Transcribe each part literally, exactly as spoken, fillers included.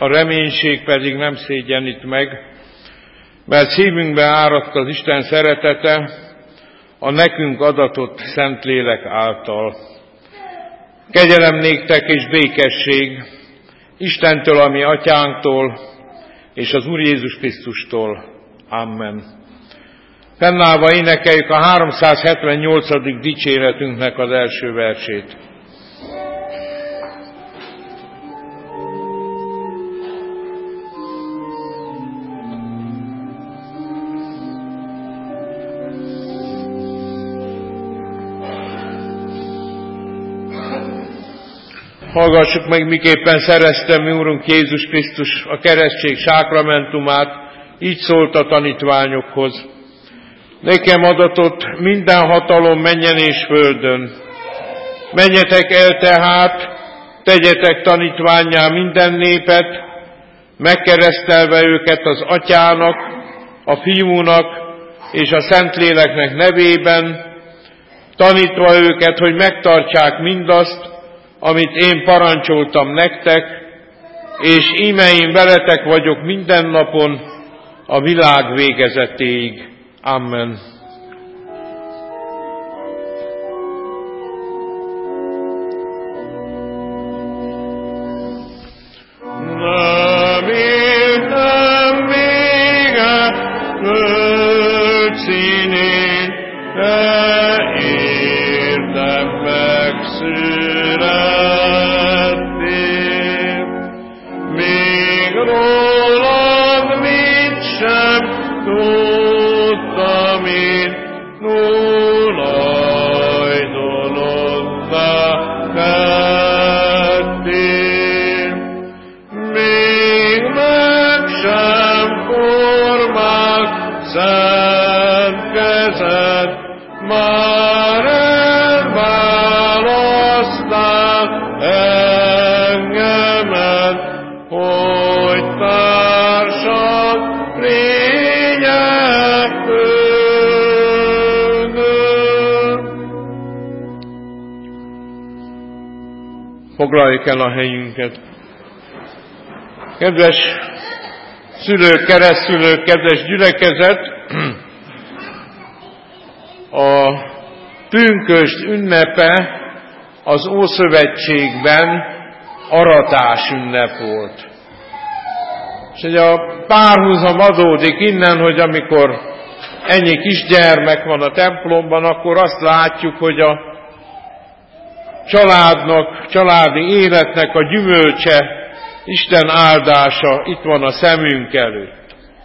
a reménység pedig nem szégyenít meg, mert szívünkbe áradt az Isten szeretete a nekünk adatott Szentlélek által. Kegyelem néktek és békesség Istentől, a mi atyánktól, és az Úr Jézus Krisztustól. Amen. Fennállva énekeljük a háromszázhetvennyolcadik dicséretünknek az első versét. Hallgassuk meg, miképpen szerezte mi Úrunk Jézus Krisztus a keresztség sákramentumát, így szólt a tanítványokhoz. Nekem adatott minden hatalom mennyen és földön. Menjetek el tehát, tegyetek tanítvánnyá minden népet, megkeresztelve őket az Atyának, a Fiúnak és a Szentléleknek nevében, tanítva őket, hogy megtartsák mindazt, amit én parancsoltam nektek, és íme én veletek vagyok minden napon a világ végezetéig. Amen. Nem éltem még a föld színén, de értem megszülettél. Még rólad mit sem tudtam én, tulajdonodba tettél. Még meg sem formált szent kezed, már elválasztál engemet, hogy társad lények földön. Foglaljuk el a helyünket. Kedves szülők, keresztszülők, kedves gyülekezet, a pünkösd ünnepe az Ószövetségben aratás ünnep volt. És ugye a párhuzam adódik innen, hogy amikor ennyi kisgyermek van a templomban, akkor azt látjuk, hogy a családnak, családi életnek a gyümölcse, Isten áldása itt van a szemünk előtt.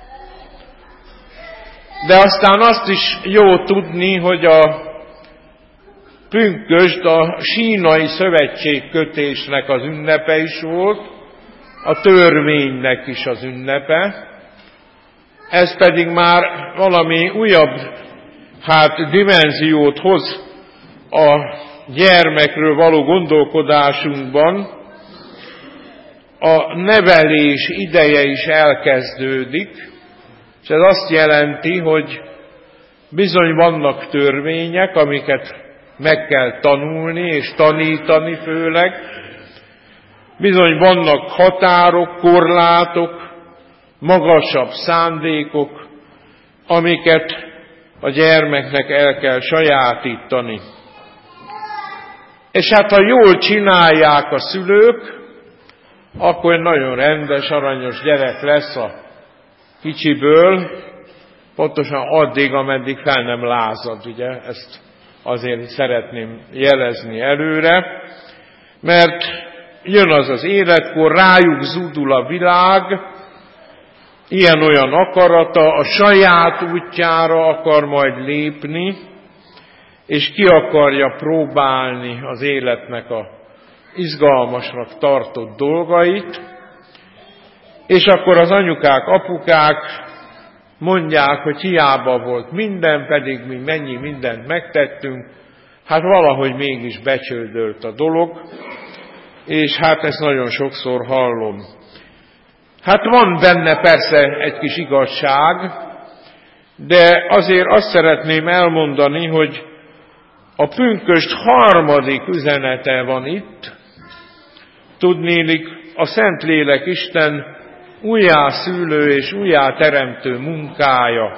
De aztán azt is jó tudni, hogy a pünkösd a sínai szövetségkötésnek az ünnepe is volt, a törvénynek is az ünnepe. Ez pedig már valami újabb hát dimenziót hoz a gyermekről való gondolkodásunkban. A nevelés ideje is elkezdődik, és ez azt jelenti, hogy bizony vannak törvények, amiket meg kell tanulni és tanítani főleg. Bizony vannak határok, korlátok, magasabb szándékok, amiket a gyermeknek el kell sajátítani. És hát ha jól csinálják a szülők, akkor nagyon rendes, aranyos gyerek lesz a kicsiből, pontosan addig, ameddig fel nem lázad, ugye, ezt azért szeretném jelezni előre, mert jön az az életkor, rájuk zúdul a világ, ilyen-olyan akarata, a saját útjára akar majd lépni, és ki akarja próbálni az életnek a izgalmasnak tartott dolgait, és akkor az anyukák, apukák mondják, hogy hiába volt minden, pedig mi mennyi mindent megtettünk, hát valahogy mégis becsődölt a dolog, és hát ezt nagyon sokszor hallom. Hát van benne persze egy kis igazság, de azért azt szeretném elmondani, hogy a pünkösd harmadik üzenete van itt. Tudnélik, a Szentlélek Isten újjászülő és újjáteremtő munkája.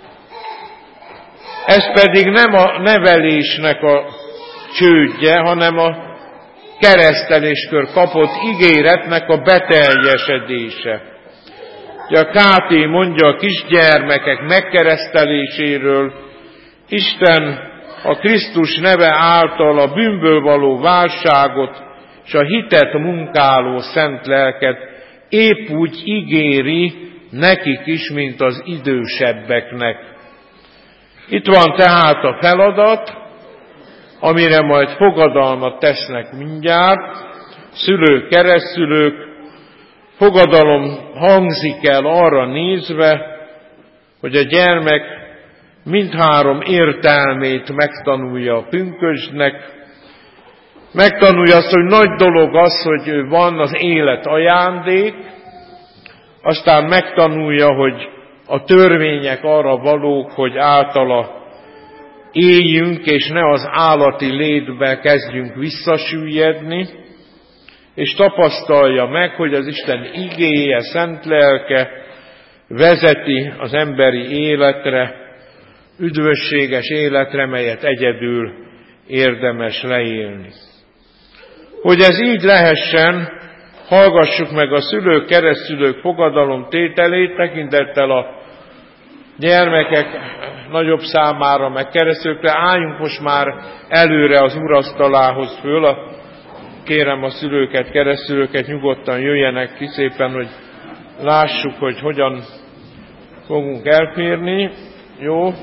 Ez pedig nem a nevelésnek a csődje, hanem a kereszteléskor kapott ígéretnek a beteljesedése. Ugye a ká té mondja a kisgyermekek megkereszteléséről, Isten a Krisztus neve által a bűnből való válságot és a hitet munkáló szent lelket épp úgy ígéri nekik is, mint az idősebbeknek. Itt van tehát a feladat, amire majd fogadalmat tesznek mindjárt, szülők, keresztszülők. Fogadalom hangzik el arra nézve, hogy a gyermek mindhárom értelmét megtanulja a pünkösdnek, megtanulja azt, hogy nagy dolog az, hogy van az élet ajándék, aztán megtanulja, hogy a törvények arra valók, hogy általa éljünk, és ne az állati létbe kezdjünk visszasüllyedni, és tapasztalja meg, hogy az Isten igéje, szent lelke vezeti az emberi életre, üdvösséges életre, melyet egyedül érdemes leélni. Hogy ez így lehessen, hallgassuk meg a szülők, keresztszülők fogadalomtételét, tekintettel a gyermekek nagyobb számára, meg keresztülőkre. Álljunk most már előre az úrasztalához föl, a, kérem a szülőket, keresztülőket nyugodtan jöjjenek ki szépen, hogy lássuk, hogy hogyan fogunk elférni. Jó?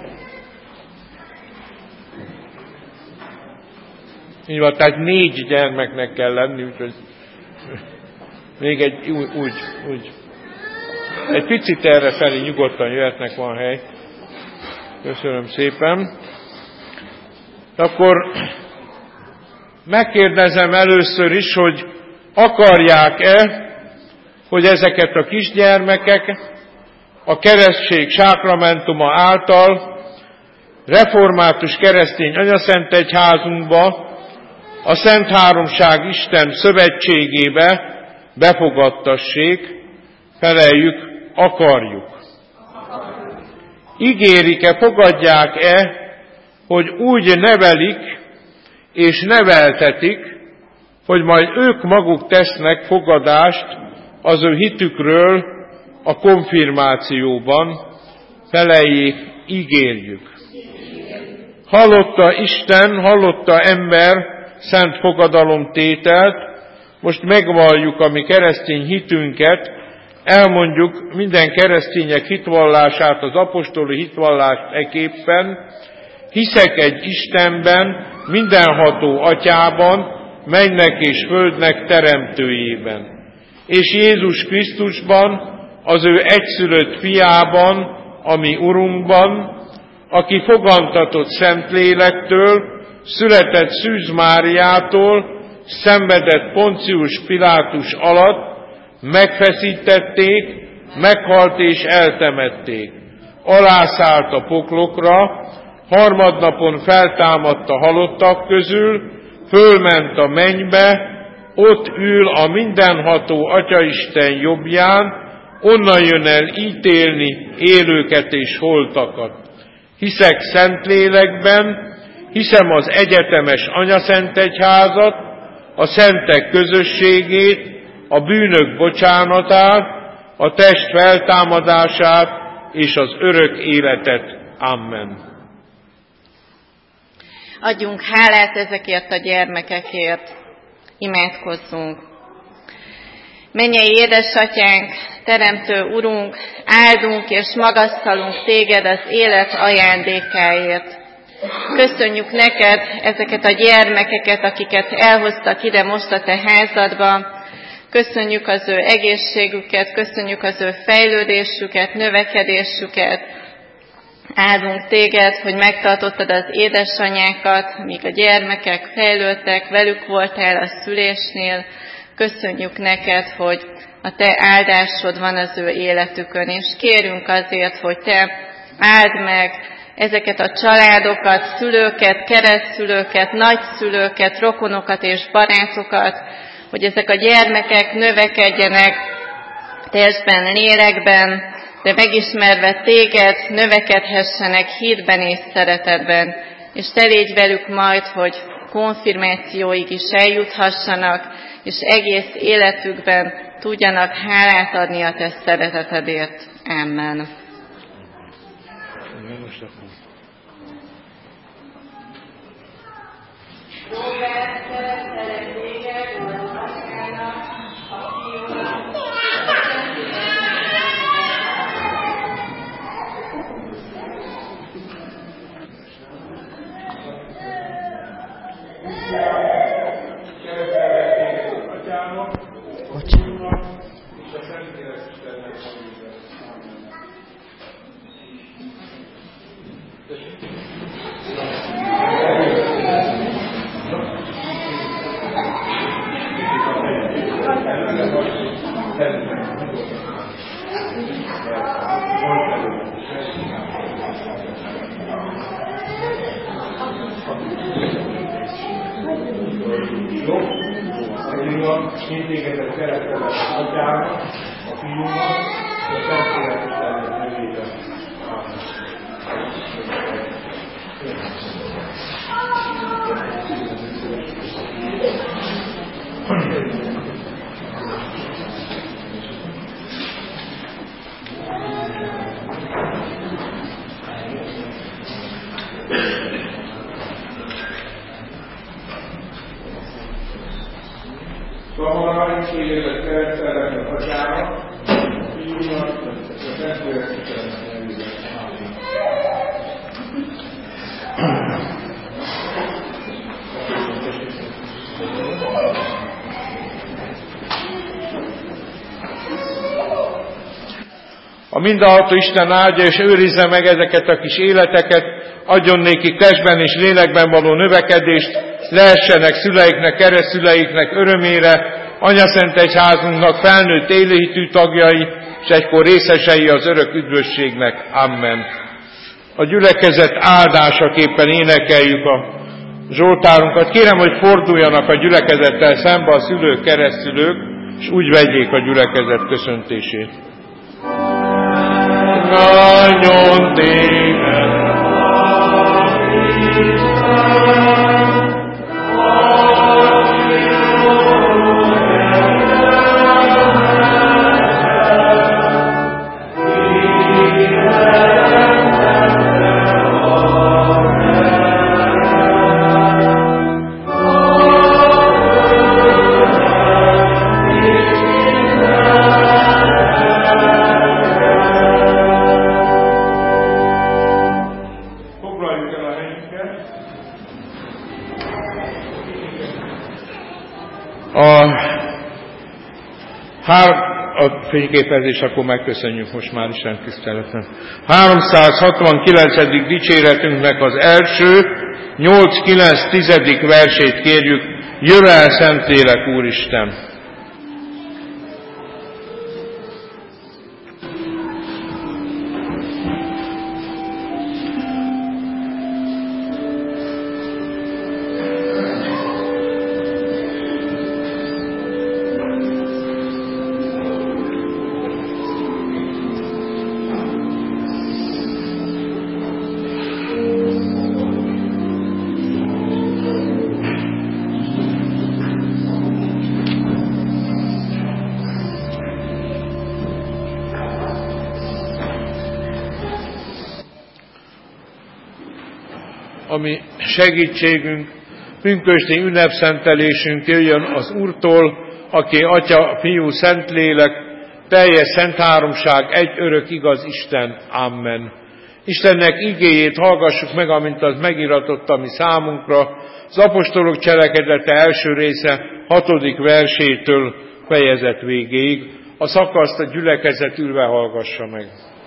Így van, tehát négy gyermeknek kell lenni, úgyhogy még egy, úgy, úgy, úgy. Egy picit erre felé nyugodtan jöhetnek, van hely. Köszönöm szépen. Akkor megkérdezem először is, hogy akarják-e, hogy ezeket a kisgyermekek a keresztség sákramentuma által református keresztény anyaszentegyházunkba, a Szent Háromság Isten szövetségébe befogadtassék, feleljük, akarjuk. Ígérik-e, fogadják-e, hogy úgy nevelik és neveltetik, hogy majd ők maguk tesznek fogadást az ő hitükről a konfirmációban, feleljék, ígérjük. Hallotta Isten, hallotta ember szent fogadalomtételt, most megvalljuk a mi keresztény hitünket, elmondjuk minden keresztények hitvallását, az apostoli hitvallást eképpen. Hiszek egy Istenben, mindenható Atyában, mennek és földnek teremtőjében, és Jézus Krisztusban, az ő egyszülött fiában, a mi Urunkban, aki fogantatott Szentlélektől, született Szűz Máriától, szenvedett Poncius Pilátus alatt, megfeszítették, meghalt és eltemették. Alászállt a poklokra, harmadnapon feltámadt a halottak közül, fölment a mennybe, ott ül a mindenható Atyaisten jobbján, onnan jön el ítélni élőket és holtakat. Hiszek Szentlélekben, hiszem az egyetemes anyaszentegyházat, a szentek közösségét, a bűnök bocsánatát, a test feltámadását és az örök életet. Amen. Adjunk hálát ezekért a gyermekekért. Imádkozzunk. Mennyei édesatyánk, teremtő Urunk, áldunk és magasztalunk téged az élet ajándékáért. Köszönjük neked ezeket a gyermekeket, akiket elhoztak ide most a te házadba. Köszönjük az ő egészségüket, köszönjük az ő fejlődésüket, növekedésüket. Áldunk téged, hogy megtartottad az édesanyákat, míg a gyermekek fejlődtek, velük voltál a szülésnél. Köszönjük neked, hogy a te áldásod van az ő életükön, és kérünk azért, hogy te áld meg ezeket a családokat, szülőket, keresztszülőket, nagyszülőket, rokonokat és barátokat, hogy ezek a gyermekek növekedjenek testben, lélekben, de megismerve téged, növekedhessenek hitben és szeretetben, és te légy velük majd, hogy konfirmációig is eljuthassanak, és egész életükben tudjanak hálát adni a te szeretetedért. Amen. Mindégedet szeretem az Atyának, a Fiúnak, és a Szentlélek Istennek nevében. Szóval mindégedet szeretem az Atyának, a Fiúnak, és a Szentlélek Istennek nevében. A mindenható Isten áldja és őrizze meg ezeket a kis életeket, adjon nékik testben és lélekben való növekedést, lehessenek szüleiknek, keresztszüleiknek örömére, Anyaszent Egyházunknak felnőtt élőhitű tagjai, és egykor részesei az örök üdvösségnek. Amen. A gyülekezet áldásaképpen énekeljük a zsoltárunkat. Kérem, hogy forduljanak a gyülekezettel szembe a szülők, keresztszülők, és úgy vegyék a gyülekezet köszöntését. Áldjon téged, a fényképezés, akkor megköszönjük most már Isten tiszteleten. háromszázhatvankilencedik dicséretünknek az első, nyolc-kilenc-tizedik versét kérjük. Jöjj el, Szentlélek, Úristen! Ami segítségünk, pünkösdi ünnepszentelésünk jöjjön az Úrtól, aki Atya, Fiú, Szentlélek, teljes szent háromság, egy örök igaz Isten. Amen. Istennek igéjét hallgassuk meg, amint az megiratott a mi számunkra, az apostolok cselekedete első része hatodik versétől fejezet végéig. A szakaszt a gyülekezet ülve hallgassa meg.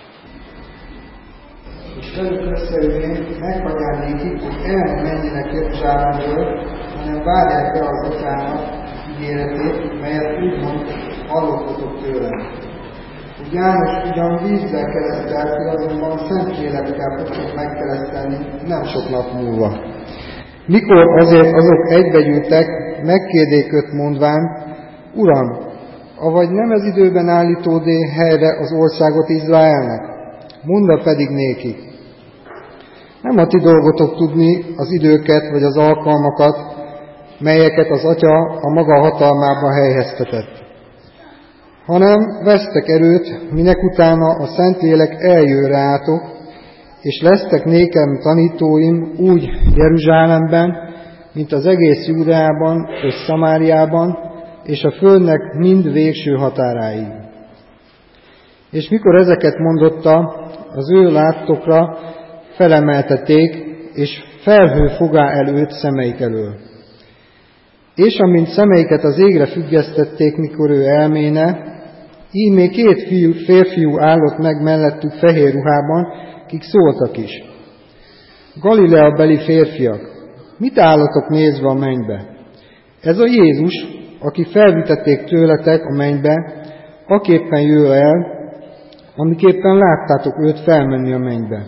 És velük összeülnénk, meghagyják nékik, hogy el ne menjenek Jeruzsálemről, hanem várják be az Atyának ígéretét, melyet úgymond hallottatok tőlem. Úgy János ugyan vízzel keresztelt, azonban Szentlélekkel fogtok megkeresztelni nem sok nap múlva. Mikor azért azok egybegyűltek, megkérdék őt mondván, Uram, avagy nem ez időben állítódé helyre az országot Izraelnek? Mondd pedig nékik. Nem a ti dolgotok tudni az időket vagy az alkalmakat, melyeket az Atya a maga hatalmába helyeztetett, hanem vesztek erőt, minek utána a Szentlélek eljön rátok, és lesztek nékem tanítóim úgy Jeruzsálemben, mint az egész Júdeában és Szamáriában, és a földnek mind végső határáig. És mikor ezeket mondotta, az ő láttokra felemeltették, és felhő fogá el őt szemeik elől. És amint szemeiket az égre függesztették, mikor ő elméne, íme két fiú, férfiú állott meg mellettük fehér ruhában, kik szóltak is. Galilea beli férfiak, mit állatok nézve a mennybe? Ez a Jézus, aki felvitették tőletek a mennybe, aképpen jöjj el, amiképpen láttátok őt felmenni a mennybe.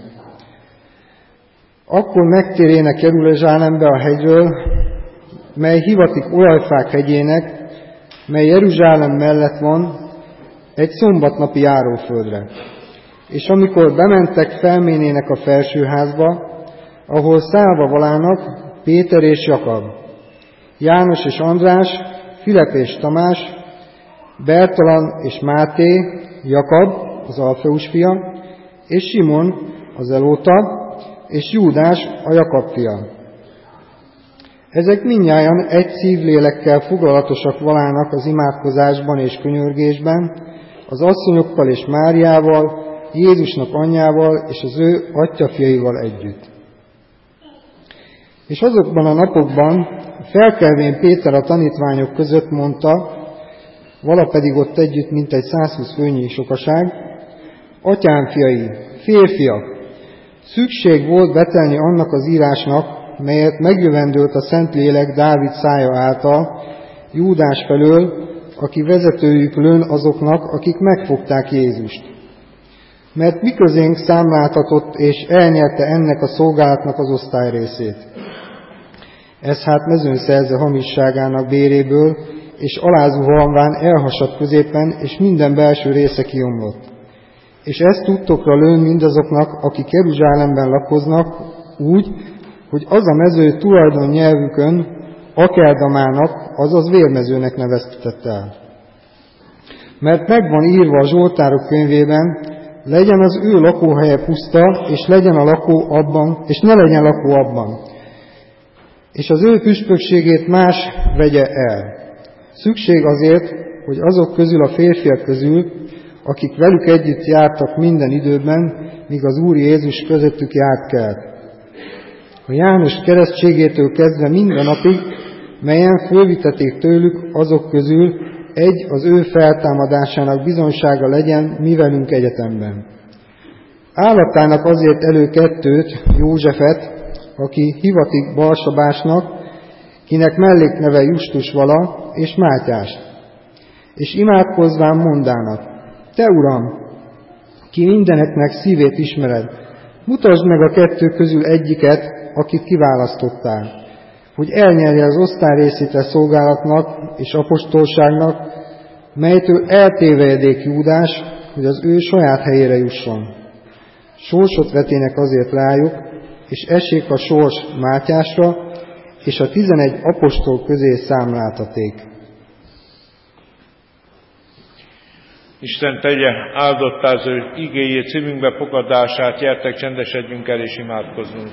Akkor megtérének Jeruzsálembe a hegyről, mely hivatik olajfák hegyének, mely Jeruzsálem mellett van, egy szombatnapi járóföldre. És amikor bementek, felménének a felsőházba, ahol szállva valának Péter és Jakab, János és András, Filip és Tamás, Bertalan és Máté, Jakab, az Alfeus fia, és Simon, az Elóta, és Júdás, a Jakab fia. Ezek mindnyájan egy szívlélekkel foglalatosak valának az imádkozásban és könyörgésben, az asszonyokkal és Máriával, Jézusnak anyjával és az ő atyafjaival együtt. És azokban a napokban felkelvén Péter a tanítványok között mondta, vala pedig ott együtt mintegy százhúsz főnyi sokaság, atyám fiai, férfiak, szükség volt betelni annak az írásnak, melyet megjövendőlt a Szentlélek Dávid szája által, Júdás felől, aki vezetőjük lőn azoknak, akik megfogták Jézust. Mert miközénk számláltatott és elnyerte ennek a szolgálatnak az osztályrészét. Ez hát mezőnszerze hamisságának béréből, és alázuhanván elhasadt középen, és minden belső része kiomlott. És ezt tudtokra lőn mindazoknak, akik Jeruzsálemben lakoznak, úgy, hogy az a mező tulajdon nyelvükön Akeldamának, azaz vérmezőnek neveztetett el. Mert megvan írva a Zsoltárok könyvében, legyen az ő lakóhelye puszta, és legyen a lakó abban, és ne legyen lakó abban. És az ő püspökségét más vegye el. Szükség azért, hogy azok közül a férfiak közül, akik velük együtt jártak minden időben, míg az Úr Jézus közöttük járt kelt. A János keresztségétől kezdve minden napig, melyen fölvitették tőlük azok közül, egy az ő feltámadásának bizonsága legyen mi velünk egyetemben. Állatának azért elő kettőt, Józsefet, aki hivatik Barsabásnak, kinek mellékneve Justus vala, és Mátyást. És imádkozván mondának, te Uram, ki mindeneknek szívét ismered, mutasd meg a kettő közül egyiket, akit kiválasztottál, hogy elnyerje az osztályrészét a szolgálatnak és apostolságnak, melytől eltévejedék Júdás, hogy az ő saját helyére jusson. Sorsot vetének azért rájuk, és essék a sors Mátyásra, és a tizenegy apostol közé számláltaték. Isten tegye áldottá az ő igéjét, szívünkbe fogadását, gyertek, csendesedjünk el és imádkozzunk.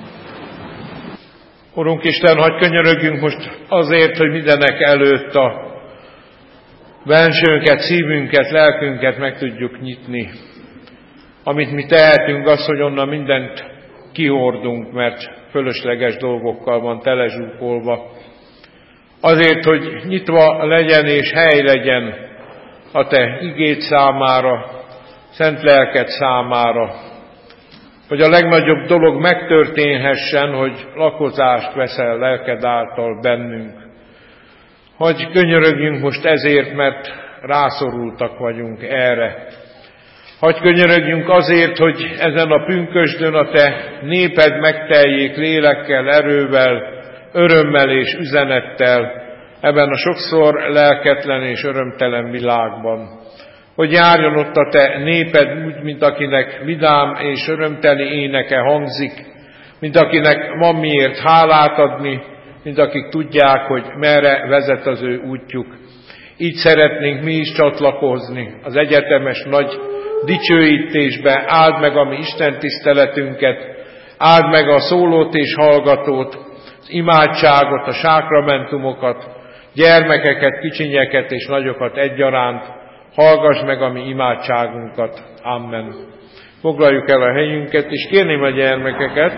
Urunk Isten, hadd könyörögjünk most azért, hogy mindenek előtt a bensőnket, szívünket, lelkünket meg tudjuk nyitni. Amit mi tehetünk, az, hogy onnan mindent kihordunk, mert fölösleges dolgokkal van telezsúfolva. Azért, hogy nyitva legyen és hely legyen a Te igéd számára, szent lelked számára, hogy a legnagyobb dolog megtörténhessen, hogy lakozást veszel lelked által bennünk. Hogy könyörögjünk most ezért, mert rászorultak vagyunk erre. Hagy könyörögjünk azért, hogy ezen a pünkösdön a Te néped megteljék lélekkel, erővel, örömmel és üzenettel, ebben a sokszor lelketlen és örömtelen világban. Hogy járjon ott a te néped úgy, mint akinek vidám és örömteli éneke hangzik, mint akinek van miért hálát adni, mint akik tudják, hogy merre vezet az ő útjuk. Így szeretnénk mi is csatlakozni az egyetemes nagy dicsőítésbe. Áld meg a mi Isten tiszteletünket, áld meg a szólót és hallgatót, az imádságot, a sákramentumokat, gyermekeket, kicsinyeket és nagyokat egyaránt. Hallgass meg a mi imádságunkat. Amen. Foglaljuk el a helyünket, és kérném a gyermekeket.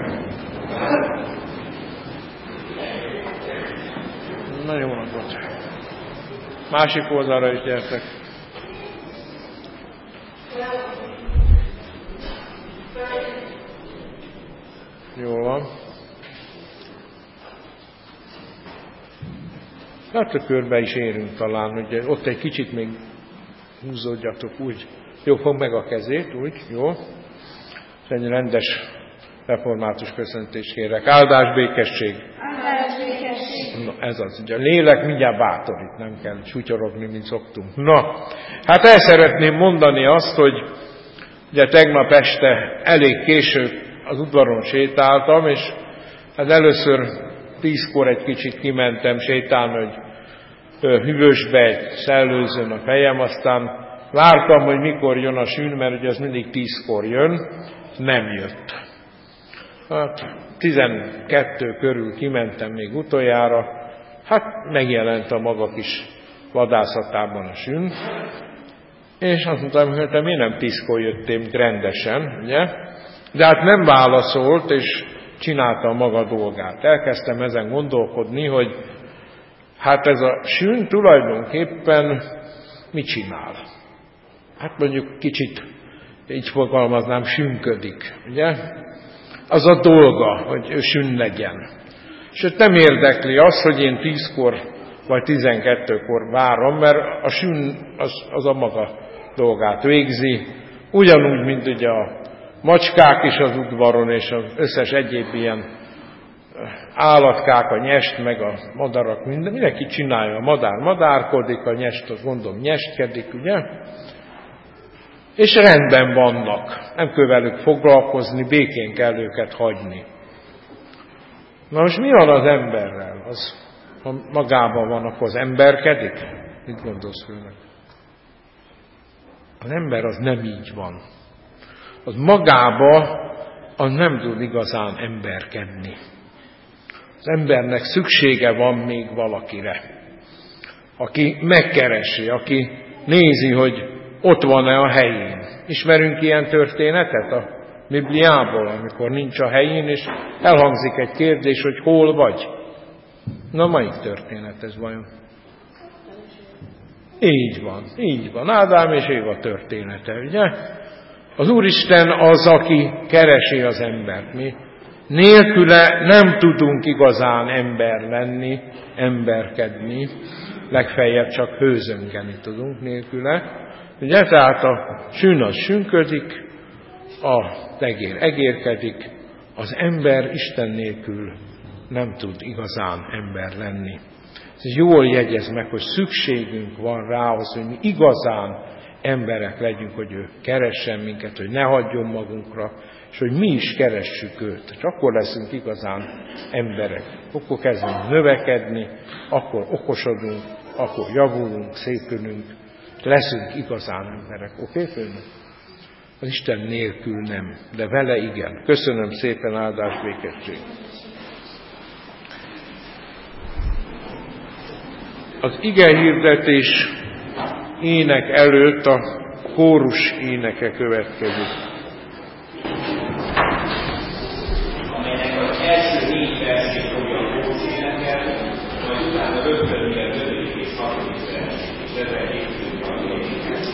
Na jó napot! Másik oldalra is gyertek. Jól van. Hát a körbe is érünk talán, ugye ott egy kicsit még húzódjatok úgy. Jó, fogd meg a kezét, úgy, jó. Egy rendes református köszöntést kérek. Áldás, békesség! Áldás, békesség! Na, ez az, ugye a lélek mindjárt bátorít, nem kell csútyorogni, mint szoktunk. Na, hát el szeretném mondani azt, hogy ugye tegnap este elég késő az udvaron sétáltam, és hát először tízkor egy kicsit kimentem sétálni, hogy hűvösbe egy szellőzön a fejem, aztán vártam, hogy mikor jön a sűn, mert ugye az mindig tízkor jön, nem jött. Hát tizenkettő körül kimentem még utoljára, hát megjelent a maga kis vadászatában a sűn, és azt mondtam, hogy te miért nem tízkor jöttél, mint rendesen, ugye? De hát nem válaszolt, és csinálta a maga dolgát. Elkezdtem ezen gondolkodni, hogy hát ez a sűn tulajdonképpen mit csinál? Hát mondjuk kicsit, így fogalmaznám, sünködik, ugye? Az a dolga, hogy ő sűn legyen. És őt nem érdekli az, hogy én tízkor vagy tizenkettőkor várom, mert a sűn az, az a maga dolgát végzi. Ugyanúgy, mint ugye a macskák is az udvaron, és az összes egyéb ilyen állatkák, a nyest, meg a madarak, minden, mindenki csinálja. A madár madárkodik, a nyest, azt mondom, nyestkedik, ugye? És rendben vannak. Nem kell velük foglalkozni, békén kell őket hagyni. Na most mi van az emberrel? Az, ha magában van, akkor az emberkedik? Mit gondolsz főleg? Az ember az nem így van. Az magába az nem tud igazán emberkedni. Az embernek szüksége van még valakire, aki megkeresi, aki nézi, hogy ott van-e a helyén. Ismerünk ilyen történetet a Bibliából, amikor nincs a helyén, és elhangzik egy kérdés, hogy hol vagy. Na, melyik történet ez vajon? Így van, így van. Ádám és Éva története, ugye? Az Úristen az, aki keresi az embert. Mi nélküle nem tudunk igazán ember lenni, emberkedni, legfeljebb csak hőzöngeni tudunk nélküle. Ugye, tehát a sűn az sünködik, a egér egérkedik, az ember Isten nélkül nem tud igazán ember lenni. Ez jól jegyez meg, hogy szükségünk van rá, hogy mi igazán emberek legyünk, hogy ő keressen minket, hogy ne hagyjon magunkra, és hogy mi is keressük őt. És akkor leszünk igazán emberek. Akkor kezdünk növekedni, akkor okosodunk, akkor javulunk, szépülünk, leszünk igazán emberek. Oké, okay, főnök? Az Isten nélkül nem, de vele igen. Köszönöm szépen, áldás, békesség. Az ige hirdetés ének előtt a kórus éneke következik. Amelynek az első négy versét fogja a kórus énekelni, majd utána rögtön mi a ötödik és hatodik vers, és ezzel készülünk a énekelni.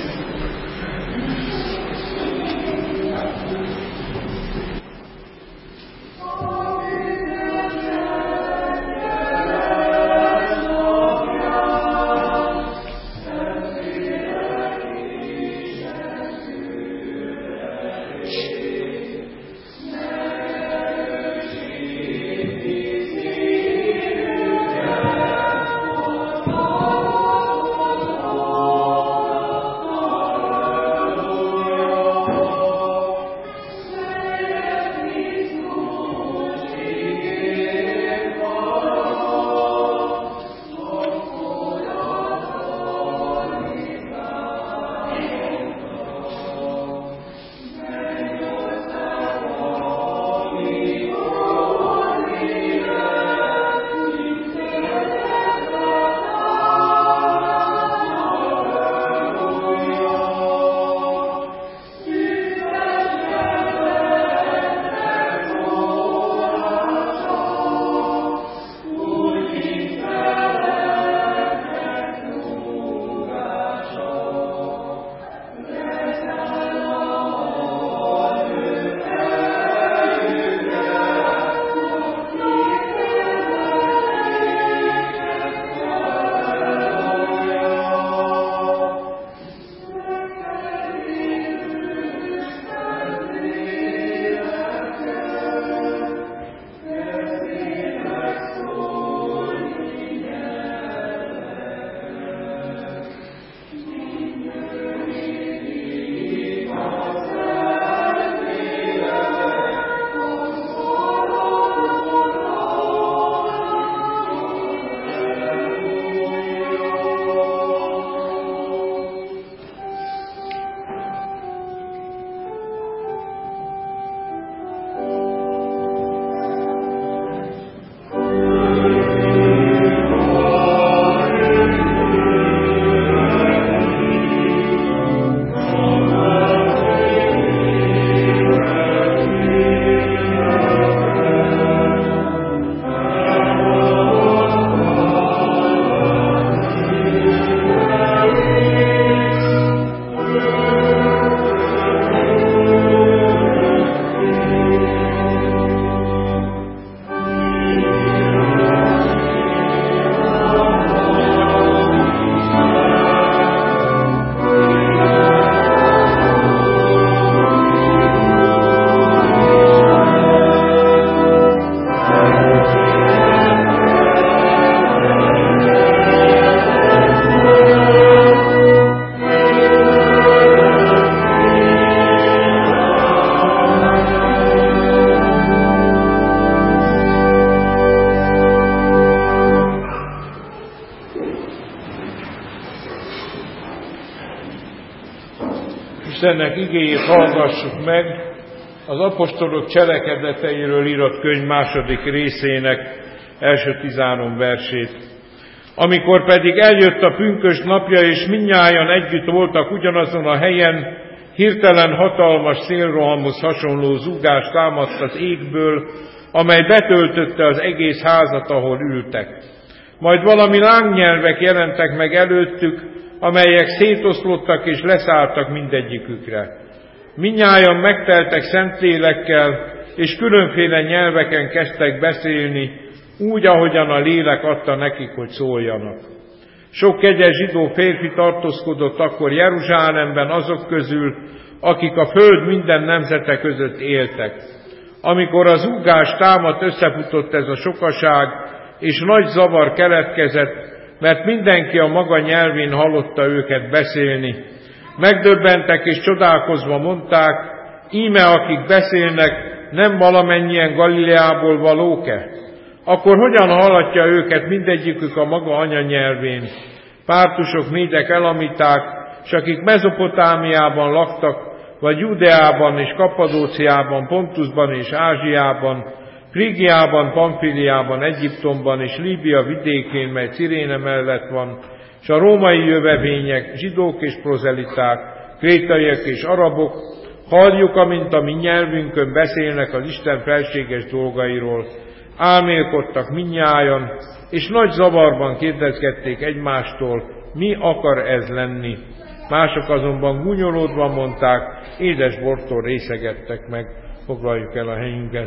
Istennek igéjét hallgassuk meg, az apostolok cselekedeteiről írott könyv második részének első tizenhárom versét. Amikor pedig eljött a pünkösd napja, és mindnyájan együtt voltak ugyanazon a helyen, hirtelen hatalmas szélrohamhoz hasonló zúgás támadt az égből, amely betöltötte az egész házat, ahol ültek. Majd valami lángnyelvek jelentek meg előttük, amelyek szétoszlottak és leszálltak mindegyikükre. Mindnyájan megteltek Szentlélekkel, és különféle nyelveken kezdtek beszélni, úgy, ahogyan a lélek adta nekik, hogy szóljanak. Sok kegyes zsidó férfi tartózkodott akkor Jeruzsálemben azok közül, akik a föld minden nemzete között éltek. Amikor az zúgás támadt, összefutott ez a sokaság, és nagy zavar keletkezett, mert mindenki a maga nyelvén hallotta őket beszélni. Megdöbbentek és csodálkozva mondták, íme akik beszélnek, nem valamennyien Galileából valók-e? Akkor hogyan hallatja őket mindegyikük a maga anyanyelvén? Pártusok, médek, elamiták, s akik Mezopotámiában laktak, vagy Judeában és Kappadóciában, Pontusban és Ázsiában, Frigiában, Pamfiliában, Egyiptomban és Líbia vidékén, mely Ciréne mellett van, és a római jövevények, zsidók és prozeliták, krétaiak és arabok, halljuk, amint a mi nyelvünkön beszélnek az Isten felséges dolgairól. Álmélkodtak mindnyájan, és nagy zavarban kérdezgették egymástól, mi akar ez lenni. Mások azonban gúnyolódva mondták, édes bortól részegettek meg. Foglaljuk el a helyünket.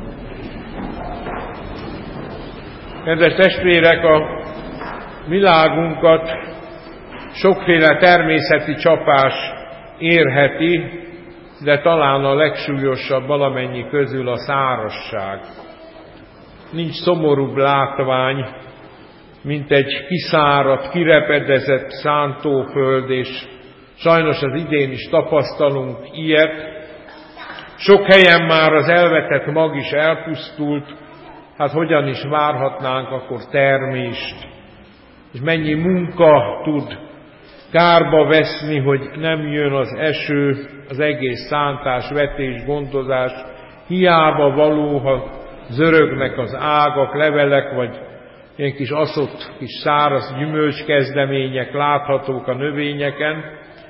Kedves testvérek, a világunkat sokféle természeti csapás érheti, de talán a legsúlyosabb valamennyi közül a szárazság. Nincs szomorúbb látvány, mint egy kiszáradt, kirepedezett szántóföld, és sajnos az idén is tapasztalunk ilyet. Sok helyen már az elvetett mag is elpusztult, hát hogyan is várhatnánk akkor termést, és mennyi munka tud kárba veszni, hogy nem jön az eső, az egész szántás, vetés, gondozás, hiába való, ha zörögnek az ágak, levelek, vagy ilyen kis aszott, kis száraz gyümölcskezdemények láthatók a növényeken.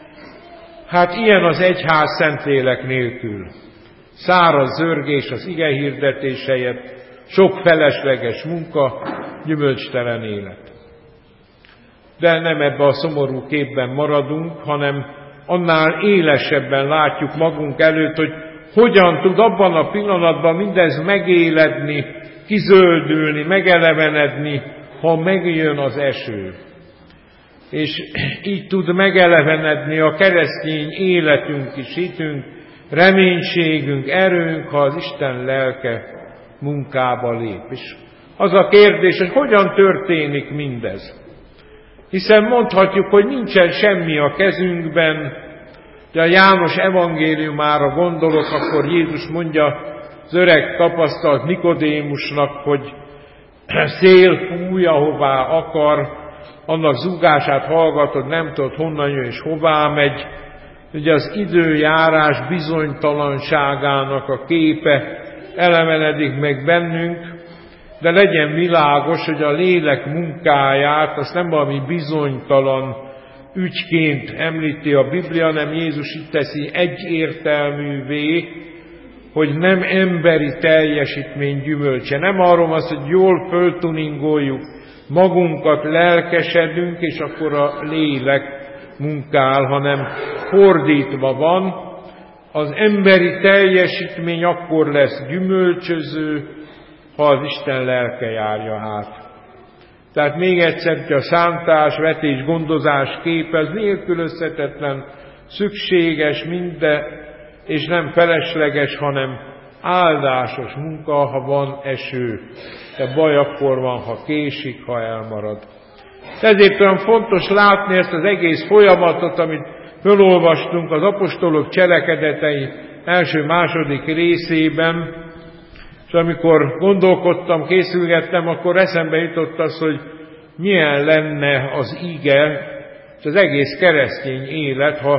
Hát ilyen az egyház Szentlélek nélkül. Száraz zörgés az ige hirdetés helyett, sok felesleges munka, gyümölcstelen élet. De nem ebbe a szomorú képben maradunk, hanem annál élesebben látjuk magunk előtt, hogy hogyan tud abban a pillanatban mindez megéledni, kizöldülni, megelevenedni, ha megjön az eső. És így tud megelevenedni a keresztény életünk is, hitünk, reménységünk, erőnk, ha az Isten lelke munkába lép. És az a kérdés, hogy hogyan történik mindez. Hiszen mondhatjuk, hogy nincsen semmi a kezünkben, de a János evangéliumára gondolok, akkor Jézus mondja az öreg tapasztalt Nikodémusnak, hogy szél fúj, ahová akar, annak zúgását hallgatod, nem tudod honnan jön és hová megy. Ugye az időjárás bizonytalanságának a képe elevenedik meg bennünk, de legyen világos, hogy a lélek munkáját azt nem valami bizonytalan ügyként említi a Biblia, hanem Jézus itt teszi egyértelművé, hogy nem emberi teljesítmény gyümölcse. Nem arról van, hogy jól föltuningoljuk magunkat, lelkesedünk, és akkor a lélek munkál, hanem fordítva van. Az emberi teljesítmény akkor lesz gyümölcsöző, ha az Isten lelke járja át. Tehát még egyszer, hogy a szántás, vetés, gondozás kép, ez nélkülözhetetlen, szükséges minden, és nem felesleges, hanem áldásos munka, ha van eső. De baj akkor van, ha késik, ha elmarad. Ezért olyan fontos látni ezt az egész folyamatot, amit fölolvastunk az apostolok cselekedetei első-második részében, és amikor gondolkodtam, készülgettem, akkor eszembe jutott az, hogy milyen lenne az ige, és az egész keresztény élet, ha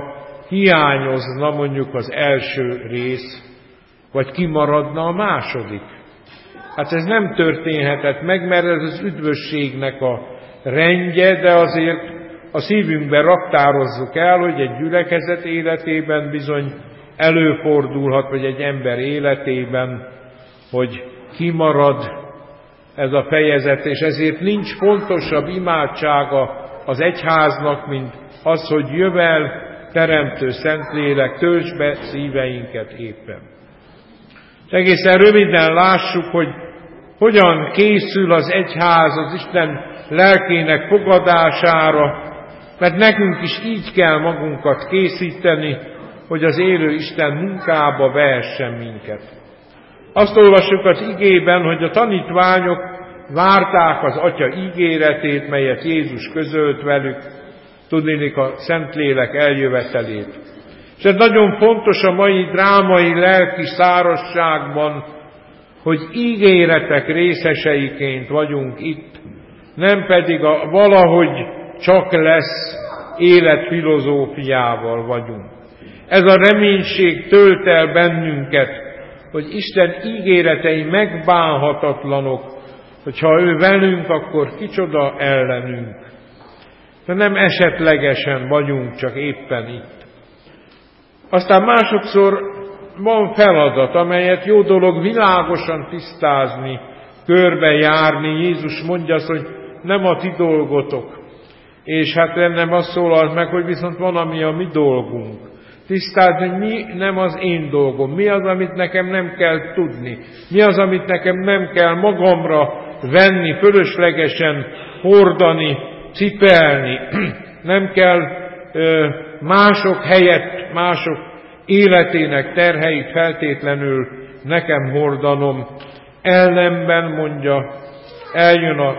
hiányozna mondjuk az első rész, vagy kimaradna a második. Hát ez nem történhetett meg, mert ez az üdvösségnek a rendje, de azért a szívünkben raktározzuk el, hogy egy gyülekezet életében bizony előfordulhat, vagy egy ember életében, hogy kimarad ez a fejezet, és ezért nincs fontosabb imádsága az egyháznak, mint az, hogy jövel, teremtő Szentlélek, töltsd be szíveinket éppen. És egészen röviden lássuk, hogy hogyan készül az egyház az Isten lelkének fogadására, mert nekünk is így kell magunkat készíteni, hogy az élő Isten munkába vehessen minket. Azt olvassuk az igében, hogy a tanítványok várták az Atya ígéretét, melyet Jézus közölt velük, tudniillik a Szentlélek eljövetelét. És ez nagyon fontos a mai drámai lelki szárazságban, hogy ígéretek részeseiként vagyunk itt, nem pedig a valahogy csak lesz életfilozófiával vagyunk. Ez a reménység tölt el bennünket, hogy Isten ígéretei megbánhatatlanok, hogyha ő velünk, akkor kicsoda ellenünk. De nem esetlegesen vagyunk csak éppen itt. Aztán másodszor van feladat, amelyet jó dolog világosan tisztázni, körbejárni. Jézus mondja azt, hogy nem a ti dolgotok. És hát ennem azt szólalt meg, hogy viszont van, ami a mi dolgunk. Tisztázni, hogy mi nem az én dolgom, mi az, amit nekem nem kell tudni, mi az, amit nekem nem kell magamra venni, fölöslegesen hordani, cipelni. Nem kell ö, mások helyett, mások életének terheit feltétlenül nekem hordanom. Ellenben, mondja, eljön a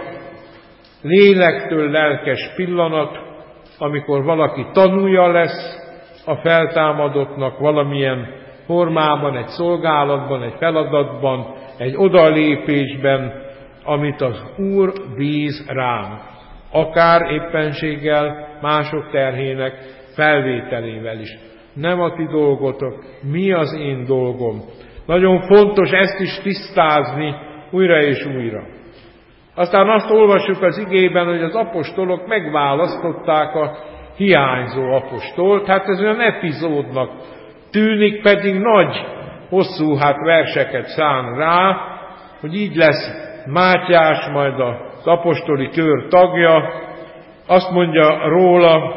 lélektől lelkes pillanat, amikor valaki tanúja lesz a feltámadottnak valamilyen formában, egy szolgálatban, egy feladatban, egy odalépésben, amit az Úr bíz rám. Akár éppenséggel mások terhének felvételével is. Nem a ti dolgotok, mi az én dolgom. Nagyon fontos ezt is tisztázni újra és újra. Aztán azt olvassuk az igében, hogy az apostolok megválasztották a hiányzó apostolt. Hát ez olyan epizódnak tűnik, pedig nagy, hosszú hát verseket szán rá, hogy így lesz Mátyás majd az apostoli kör tagja. Azt mondja róla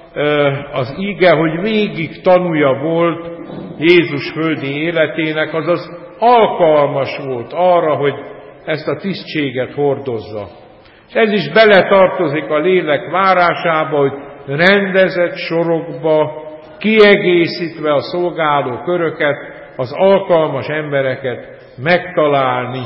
az ige, hogy végig tanúja volt Jézus földi életének, azaz alkalmas volt arra, hogy ezt a tisztséget hordozza. És ez is beletartozik a lélek várásába, hogy rendezett sorokba, kiegészítve a szolgáló köröket, az alkalmas embereket megtalálni.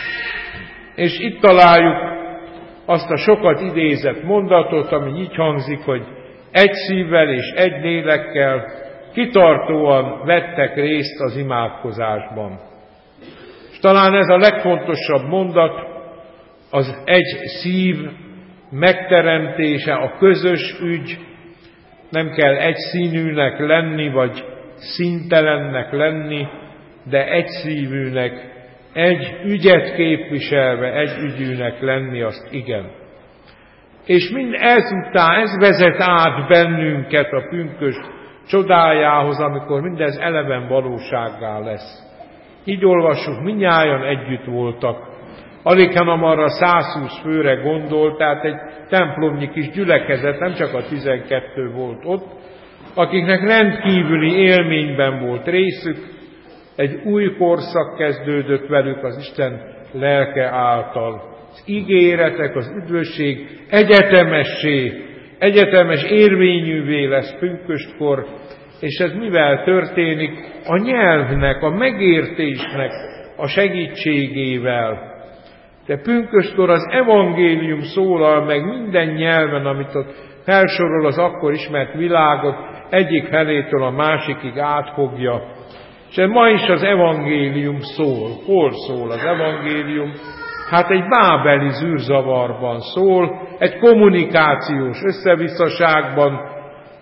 És itt találjuk azt a sokat idézett mondatot, ami így hangzik, hogy egy szívvel és egy lélekkel kitartóan vettek részt az imádkozásban. És talán ez a legfontosabb mondat, az egy szív megteremtése, a közös ügy. Nem kell egyszínűnek lenni, vagy színtelennek lenni, de egyszívűnek, egy ügyet képviselve, egy ügyűnek lenni, azt igen. És mind ezután, ez vezet át bennünket a pünkösd csodájához, amikor mindez eleven valósággá lesz. Így olvassuk, mindnyájan együtt voltak. Alig hanem arra százhúsz főre gondolt, tehát egy templomnyi kis gyülekezet, nem csak a tizenkettő volt ott, akiknek rendkívüli élményben volt részük, egy új korszak kezdődött velük az Isten lelke által. Az ígéretek, az üdvösség egyetemessé, egyetemes érvényűvé lesz pünköstkor, és ez mivel történik? A nyelvnek, a megértésnek a segítségével. De pünköstkor az evangélium szólal meg minden nyelven, amit ott felsorol az akkor ismert világot, egyik felétől a másikig átfogja. És ma is az evangélium szól. Hol szól az evangélium? Hát egy bábeli zűrzavarban szól, egy kommunikációs összevisszaságban.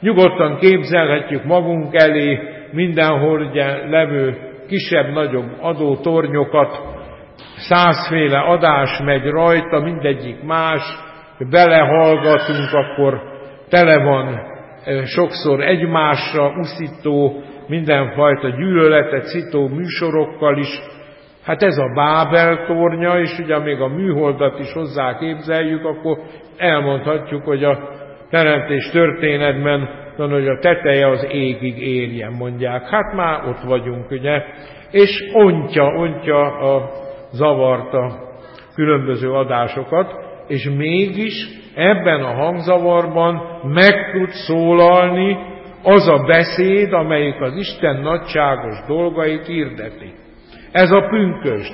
Nyugodtan képzelhetjük magunk elé mindenhol levő kisebb-nagyobb adótornyokat, százféle adás megy rajta, mindegyik más, belehallgatunk, akkor tele van sokszor egymásra uszító, mindenfajta gyűlöletet szító műsorokkal is. Hát ez a Bábel tornya, és ugye még a műholdat is hozzá képzeljük, akkor elmondhatjuk, hogy a teremtés történetben, hogy a teteje az égig érjen, mondják. Hát már ott vagyunk, ugye, és ontja, ontja a zavarta különböző adásokat, és mégis ebben a hangzavarban meg tud szólalni az a beszéd, amelyik az Isten nagyságos dolgait hirdeti. Ez a pünkösd.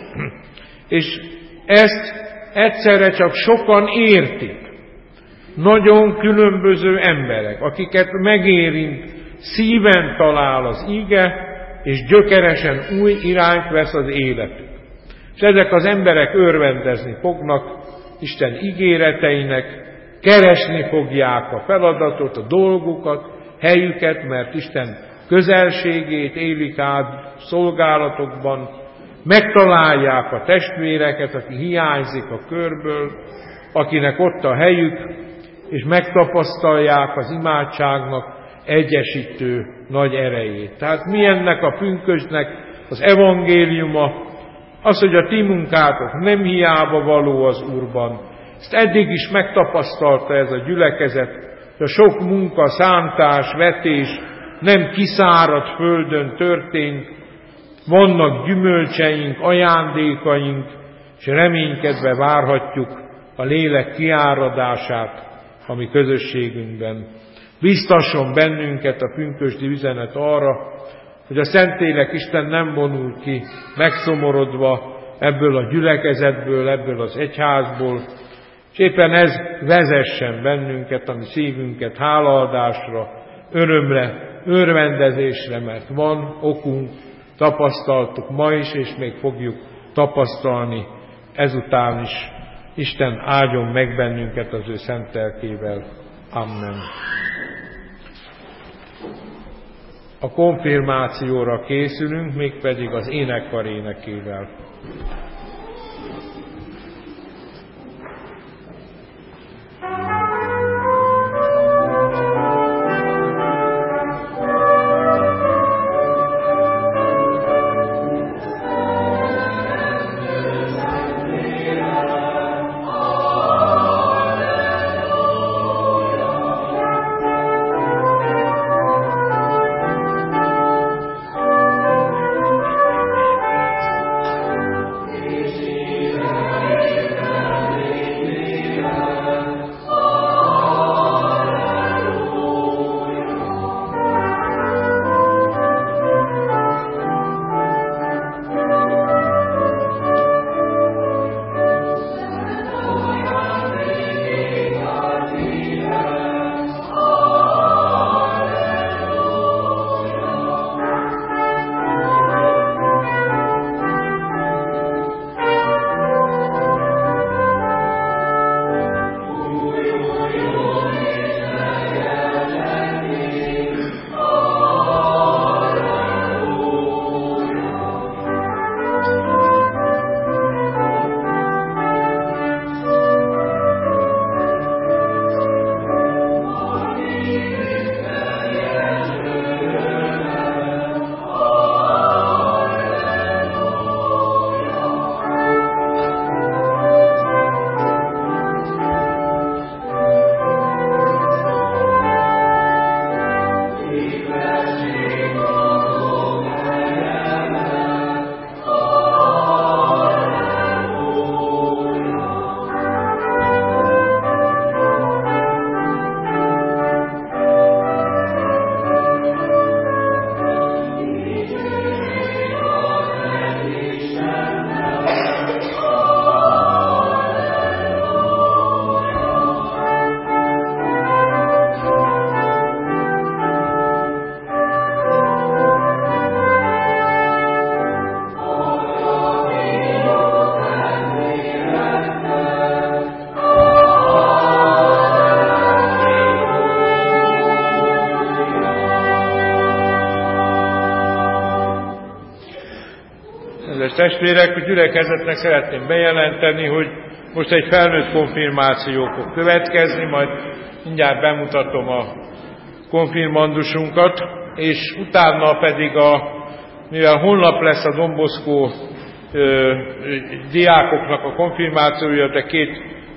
És ezt egyszerre csak sokan értik. Nagyon különböző emberek, akiket megérint, szíven talál az íge, és gyökeresen új irányt vesz az életük. És ezek az emberek örvendezni fognak Isten ígéreteinek, keresni fogják a feladatot, a dolgukat, helyüket, mert Isten közelségét élik át szolgálatokban, megtalálják a testvéreket, aki hiányzik a körből, akinek ott a helyük, és megtapasztalják az imádságnak egyesítő nagy erejét. Tehát mi ennek a pünkösdnek az evangéliuma? Az, hogy a ti munkátok nem hiába való az Úrban. Ezt eddig is megtapasztalta ez a gyülekezet, hogy a sok munka, szántás, vetés nem kiszáradt földön történt, vannak gyümölcseink, ajándékaink, és reménykedve várhatjuk a lélek kiáradását a mi közösségünkben. Biztasson bennünket a pünkösdi üzenet arra, hogy a Szentlélek Isten nem vonul ki megszomorodva ebből a gyülekezetből, ebből az egyházból, és éppen ez vezessen bennünket, a mi szívünket hálaadásra, örömre, örvendezésre, mert van okunk, tapasztaltuk ma is, és még fogjuk tapasztalni ezután is. Isten áldjon meg bennünket az ő szent lelkével. Amen. A konfirmációra készülünk, mégpedig az énekkar énekével. Jesus. testvérek, a gyülekezetnek szeretném bejelenteni, hogy most egy felnőtt konfirmáció fog következni, majd mindjárt bemutatom a konfirmandusunkat, és utána pedig a, mivel holnap lesz a Don Bosco ö, diákoknak a konfirmációja, de két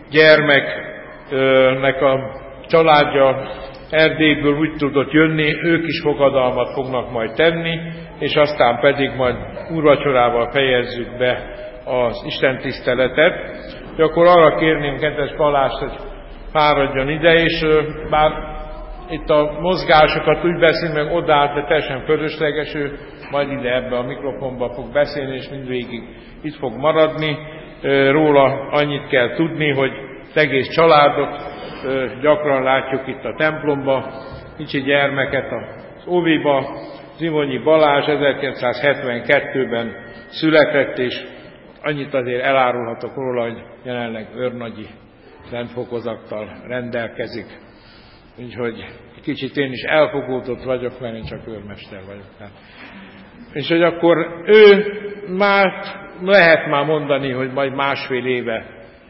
gyermeknek a családja Erdélyből úgy tudott jönni, ők is fogadalmat fognak majd tenni, és aztán pedig majd úrvacsorával fejezzük be az istentiszteletet. Akkor arra kérném kedves Balást, hogy fáradjon ide, és bár itt a mozgásokat úgy beszél meg odaállt, de teljesen fölösleges, ő majd ide ebbe a mikrofonba fog beszélni, és mindvégig itt fog maradni. Róla annyit kell tudni, hogy az egész családot gyakran látjuk itt a templomba, kicsi gyermeket az óviba. Zimonyi Balázs ezerkilencszázhetvenkettőben született, és annyit azért elárulhatok róla, hogy jelenleg őrnagyi rendfokozattal rendelkezik. Úgyhogy kicsit én is elfogódott vagyok, mert én csak őrmester vagyok. És hogy akkor ő már lehet már mondani, hogy majd másfél éve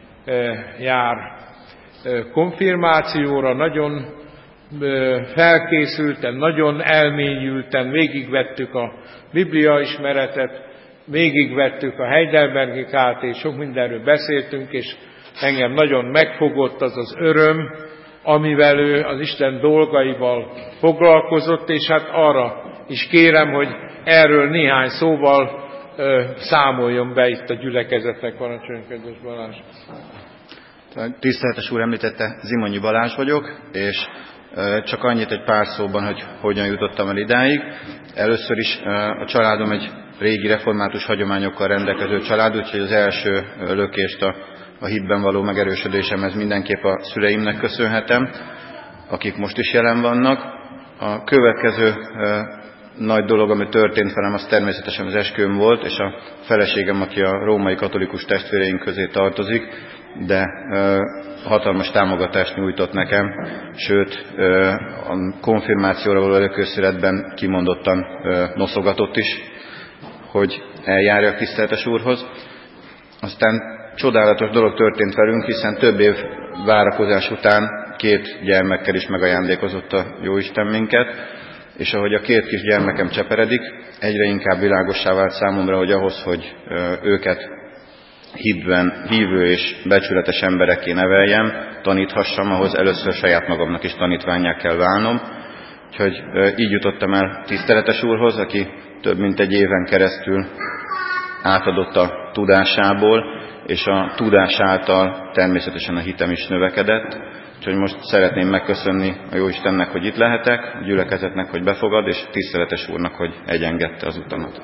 jár konfirmációra, nagyon felkészülten, nagyon elmélyülten végigvettük a Biblia ismeretet, végigvettük a Heidelbergi Ká té, sok mindenről beszéltünk, és engem nagyon megfogott az az öröm, amivel ő az Isten dolgaival foglalkozott, és hát arra is kérem, hogy erről néhány szóval ö, számoljon be itt a gyülekezetnek. Parancsoljon, kedves Balázs! Tiszteletes úr, említette, Zimonyi Balázs vagyok, és csak annyit egy pár szóban, hogy hogyan jutottam el idáig. Először is a családom egy régi református hagyományokkal rendelkező család, úgyhogy az első lökést a, a hitben való megerősödésemhez mindenképp a szüleimnek köszönhetem, akik most is jelen vannak. A következő nagy dolog, ami történt velem, az természetesen az esküvőm volt, és a feleségem, aki a római katolikus testvéreink közé tartozik, de ö, hatalmas támogatást nyújtott nekem, sőt ö, a konfirmációra való előkészületben kimondottan ö, noszogatott is, hogy eljárjak tiszteletes úrhoz. Aztán csodálatos dolog történt velünk, hiszen több év várakozás után két gyermekkel is megajándékozott a Jóisten minket, és ahogy a két kis gyermekem cseperedik, egyre inkább világossá vált számomra, hogy ahhoz, hogy ö, őket hitben hívő és becsületes emberekké neveljem, taníthassam, ahhoz először saját magamnak is tanítvánnyá kell válnom. Úgyhogy így jutottam el tiszteletes úrhoz, aki több mint egy éven keresztül átadott a tudásából, és a tudás által természetesen a hitem is növekedett. Úgyhogy most szeretném megköszönni a Jóistennek, hogy itt lehetek, a gyülekezetnek, hogy befogad, és tiszteletes úrnak, hogy egyengedte az utamat.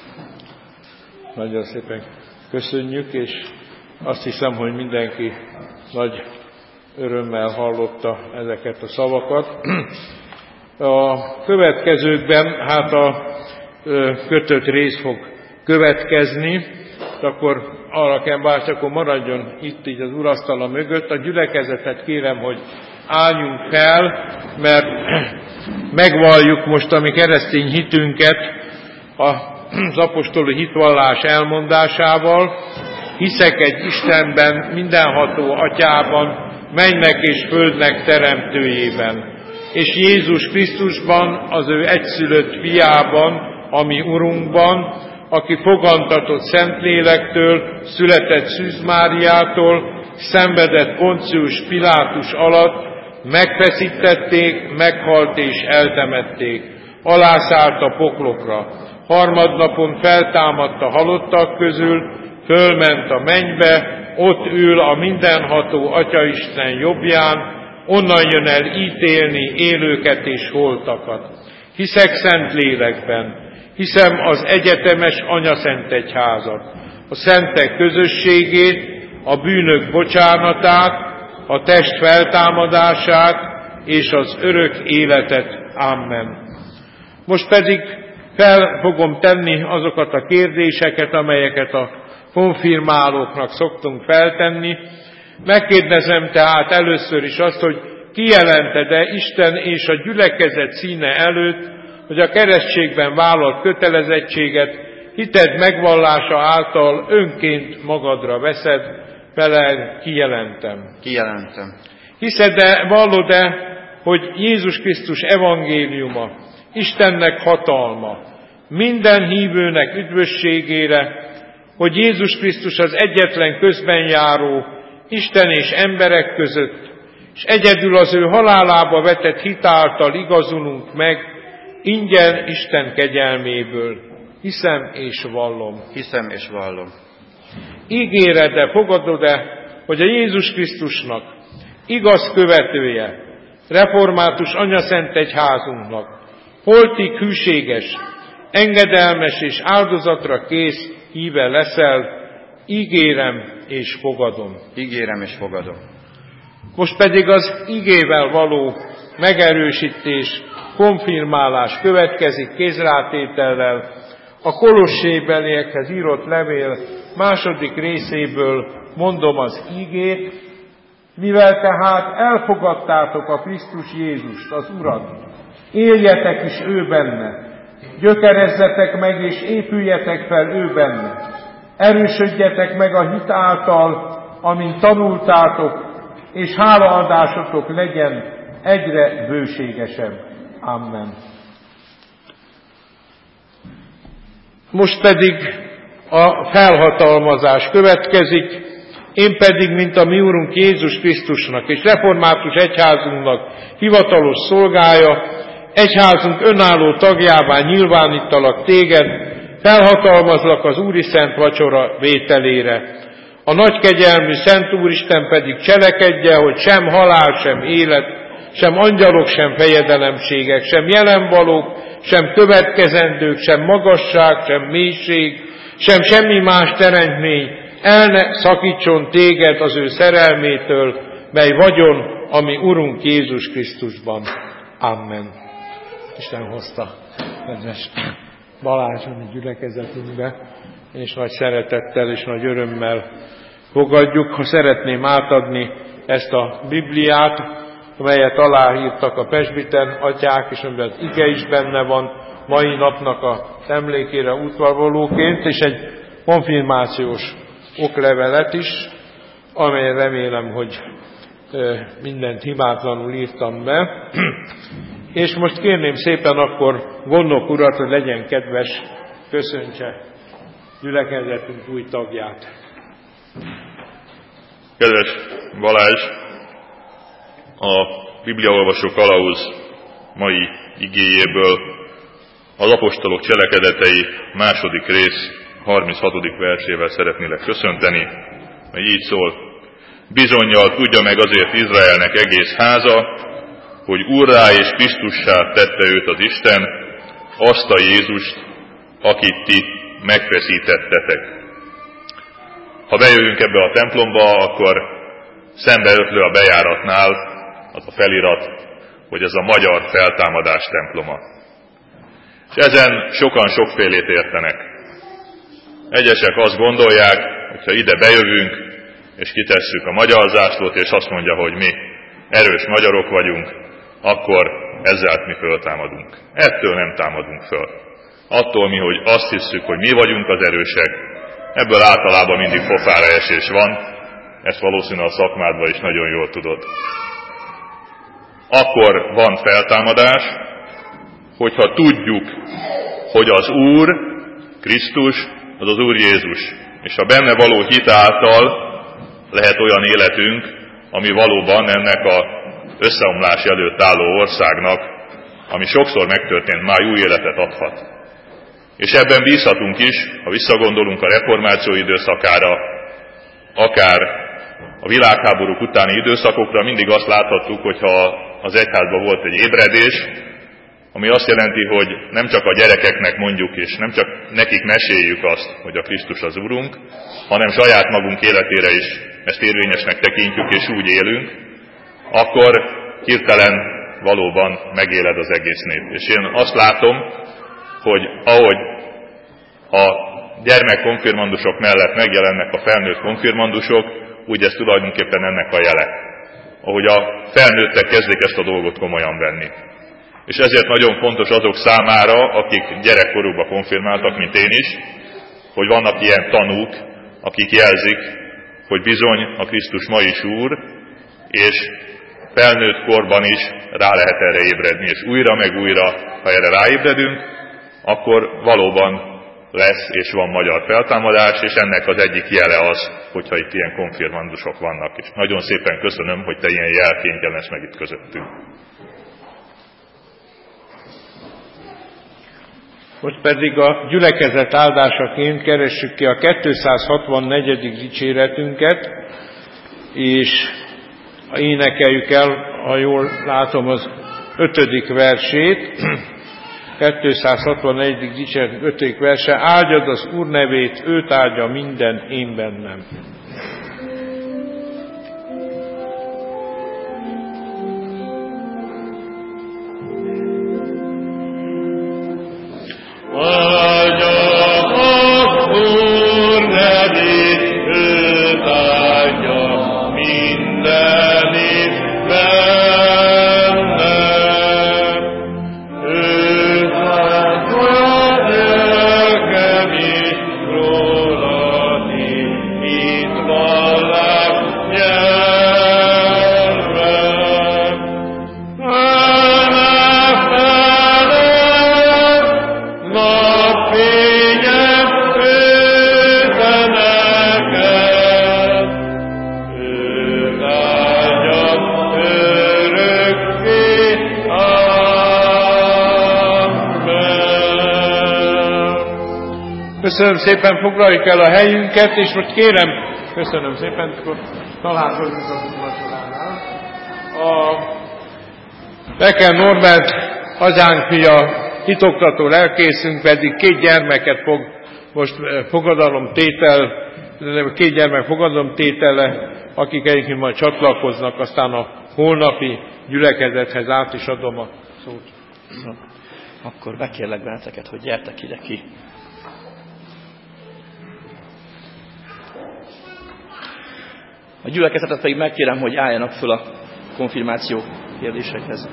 Nagyon szépen köszönjük, és azt hiszem, hogy mindenki nagy örömmel hallotta ezeket a szavakat. A következőkben hát a kötött rész fog következni, akkor arra kell bárcsak, akkor maradjon itt így az urasztala mögött. A gyülekezetet kérem, hogy álljunk fel, mert megvalljuk most a mi keresztény hitünket az apostoli hitvallás elmondásával. Hiszek egy Istenben, mindenható Atyában, mennek és földnek teremtőjében, és Jézus Krisztusban, az ő egyszülött fiában, ami Urunkban, aki fogantatott Szentlélektől, született Szűz Máriától, szenvedett Poncius Pilátus alatt, megfeszítették, meghalt és eltemették, alászállt a poklokra, harmadnapon feltámadt a halottak közül, fölment a mennybe, ott ül a mindenható Atyaisten jobbján, onnan jön el ítélni élőket és holtakat. Hiszek szent lélekben, hiszem az egyetemes anyaszent egyházat, a szentek közösségét, a bűnök bocsánatát, a test feltámadását és az örök életet. Amen. Most pedig fel fogom tenni azokat a kérdéseket, amelyeket a konfirmálóknak szoktunk feltenni. Megkérdezem tehát először is azt, hogy kijelented-e Isten és a gyülekezet színe előtt, hogy a keresztségben vállalt kötelezettséget hited megvallása által önként magadra veszed, vele kijelentem. Kijelentem. Hiszed-e, vallod-e, hogy Jézus Krisztus evangéliuma, Istennek hatalma, minden hívőnek üdvösségére, hogy Jézus Krisztus az egyetlen közbenjáró Isten és emberek között, és egyedül az ő halálába vetett hit által igazulunk meg, ingyen Isten kegyelméből. Hiszem és vallom. Hiszem és vallom. Ígéred-e, fogadod-e, hogy a Jézus Krisztusnak igaz követője, református anyaszent egyházunknak, holtig hűséges, engedelmes és áldozatra kész híve leszel, ígérem és fogadom. Ígérem és fogadom. Most pedig az igével való megerősítés, konfirmálás következik kézrátétellel a Kolossébeliekhez írott levél második részéből mondom az igét, mivel tehát elfogadtátok a Krisztus Jézust, az Urat, éljetek is ő benne, gyökerezzetek meg és épüljetek fel ő benne, erősödjetek meg a hit által, amint tanultátok, és hálaadásotok legyen egyre bőségesebb. Amen. Most pedig a felhatalmazás következik, én pedig, mint a mi Úrunk Jézus Krisztusnak és református egyházunknak hivatalos szolgája, egyházunk önálló tagjává nyilvánítalak téged, felhatalmazlak az Úri Szent Vacsora vételére. A nagy kegyelmű Szent Úristen pedig cselekedje, hogy sem halál, sem élet, sem angyalok, sem fejedelemségek, sem jelenvalók, sem következendők, sem magasság, sem mélység, sem semmi más teremtmény el ne szakítson téged az ő szerelmétől, mely vagyon, ami Urunk Jézus Krisztusban. Amen. Isten hozta kedves Balázs a mi gyülekezetünkbe, és nagy szeretettel és nagy örömmel fogadjuk. Ha szeretném átadni ezt a Bibliát, amelyet aláírtak a presbiter atyák, és amiben az ige is benne van, mai napnak a emlékére útvalóként, és egy konfirmációs oklevelet is, amely remélem, hogy mindent hibátlanul írtam be. És most kérném szépen akkor Gondok urat, hogy legyen kedves, köszöntse gyülekezetünk új tagját. Kedves Balázs, a Bibliaolvasó kalauz mai igéjéből az apostolok cselekedetei második rész harminchatodik versével szeretnélek köszönteni, mely így szól: bizonnyal tudja meg azért Izraelnek egész háza, hogy Úrrá és Krisztussá tette őt az Isten, azt a Jézust, akit ti megfeszítettetek. Ha bejövünk ebbe a templomba, akkor szembeötlő a bejáratnál az a felirat, hogy ez a magyar feltámadás temploma. És ezen sokan sokfélét értenek. Egyesek azt gondolják, hogyha ide bejövünk, és kitesszük a magyar zászlót, és azt mondja, hogy mi erős magyarok vagyunk, akkor ezzel mi föltámadunk. Ettől nem támadunk föl. Attól mi, hogy azt hisszük, hogy mi vagyunk az erősek, ebből általában mindig pofára esés van, ezt valószínűleg a szakmádban is nagyon jól tudod. Akkor van feltámadás, hogyha tudjuk, hogy az Úr, Krisztus, az az Úr Jézus, és a benne való hit által lehet olyan életünk, ami valóban ennek az összeomlás előtt álló országnak, ami sokszor megtörtént, már új életet adhat. És ebben bízhatunk is, ha visszagondolunk a reformáció időszakára, akár a világháborúk utáni időszakokra, mindig azt láthattuk, hogyha az egyházban volt egy ébredés, ami azt jelenti, hogy nem csak a gyerekeknek mondjuk, és nem csak nekik meséljük azt, hogy a Krisztus az Urunk, hanem saját magunk életére is ezt érvényesnek tekintjük, és úgy élünk, akkor hirtelen valóban megéled az egész nép. És én azt látom, hogy ahogy a gyermekkonfirmandusok mellett megjelennek a felnőtt konfirmandusok, úgy ez tulajdonképpen ennek a jele. Ahogy a felnőttek kezdik ezt a dolgot komolyan venni. És ezért nagyon fontos azok számára, akik gyerekkorukban konfirmáltak, mint én is, hogy vannak ilyen tanúk, akik jelzik, hogy bizony a Krisztus ma is Úr, és felnőtt korban is rá lehet erre ébredni, és újra meg újra, ha erre ráébredünk, akkor valóban lesz és van magyar feltámadás, és ennek az egyik jele az, hogyha itt ilyen konfirmandusok vannak. És nagyon szépen köszönöm, hogy te ilyen jelként jelensz meg itt közöttünk. Most pedig a gyülekezet áldásaként keressük ki a kétszázhatvannegyedik dicséretünket, és énekeljük el, ha jól látom, az ötödik versét. kétszázhatvannegyedik dicséret ötödik verse. Áldjad az Úr nevét, őt áldja minden, én bennem. Köszönöm szépen, foglaljuk el a helyünket, és most kérem, köszönöm szépen, akkor találkozunk az úrvacsoránál. A Becker Norbert, hazánk fia, hitoktató lelkészünk pedig két gyermeket fog most fogadalomtétel, két gyermek fogadalomtétele, akik egyébként majd csatlakoznak, aztán a holnapi gyülekezethez át is adom a szót. Na, akkor bekérlek benneteket, hogy gyertek ide ki. A gyülekezetet pedig megkérem, hogy álljanak föl a konfirmáció kérdésekhez.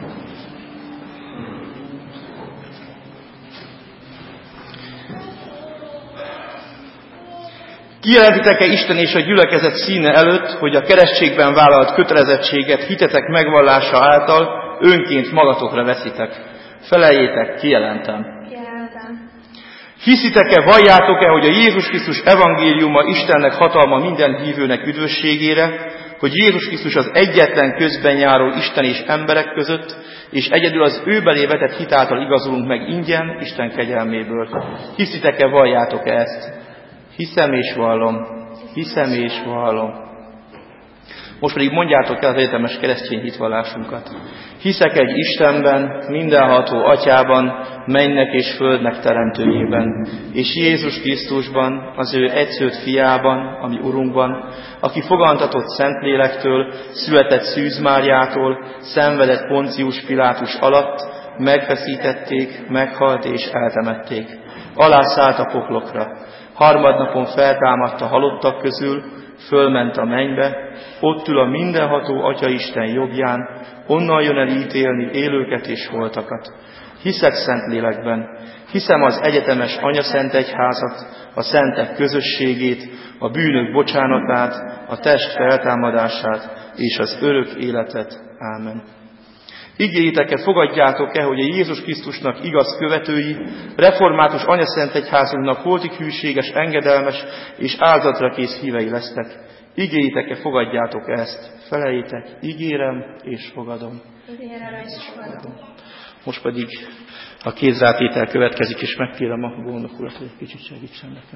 Kijelentitek-e Isten és a gyülekezet színe előtt, hogy a keresztségben vállalt kötelezettséget hitetek megvallása által önként magatokra veszitek? Feleljétek, kijelentem. Kijelentem. Hiszitek-e, valljátok-e, hogy a Jézus Krisztus evangéliuma Istennek hatalma minden hívőnek üdvösségére, hogy Jézus Krisztus az egyetlen közben járó Isten és emberek között, és egyedül az ő belé vetett hit által igazolunk meg ingyen Isten kegyelméből? Hiszitek-e, valljátok-e ezt? Hiszem és vallom, hiszem és vallom. Most pedig mondjátok el az egyetemes keresztény hitvallásunkat. Hiszek egy Istenben, mindenható Atyában, mennynek és földnek teremtőjében, és Jézus Krisztusban, az ő egyszülött fiában, ami Urunkban, aki fogantatott Szentlélektől, született Szűz Máriától, szenvedett Poncius Pilátus alatt, megfeszítették, meghalt és eltemették. Alászállt a poklokra. Harmadnapon feltámadt a halottak közül, fölment a mennybe, ott ül a mindenható Atyaisten jobbján, onnan jön el ítélni élőket és holtakat. Hiszek Szentlélekben, hiszem az egyetemes Anyaszent Egyházat, a szentek közösségét, a bűnök bocsánatát, a test feltámadását és az örök életet. Ámen. Igéitek-e, fogadjátok-e, hogy a Jézus Krisztusnak igaz követői, református Anyaszent Egyházunknak holtig hűséges, engedelmes és áldozatra kész hívei lesztek? Igéitek-e, fogadjátok ezt? Feleljétek, ígérem és fogadom. Ígérem és fogadom. Most pedig a kézrátétel következik, és megkérem a gondok urat, hogy egy kicsit segítsen nekem.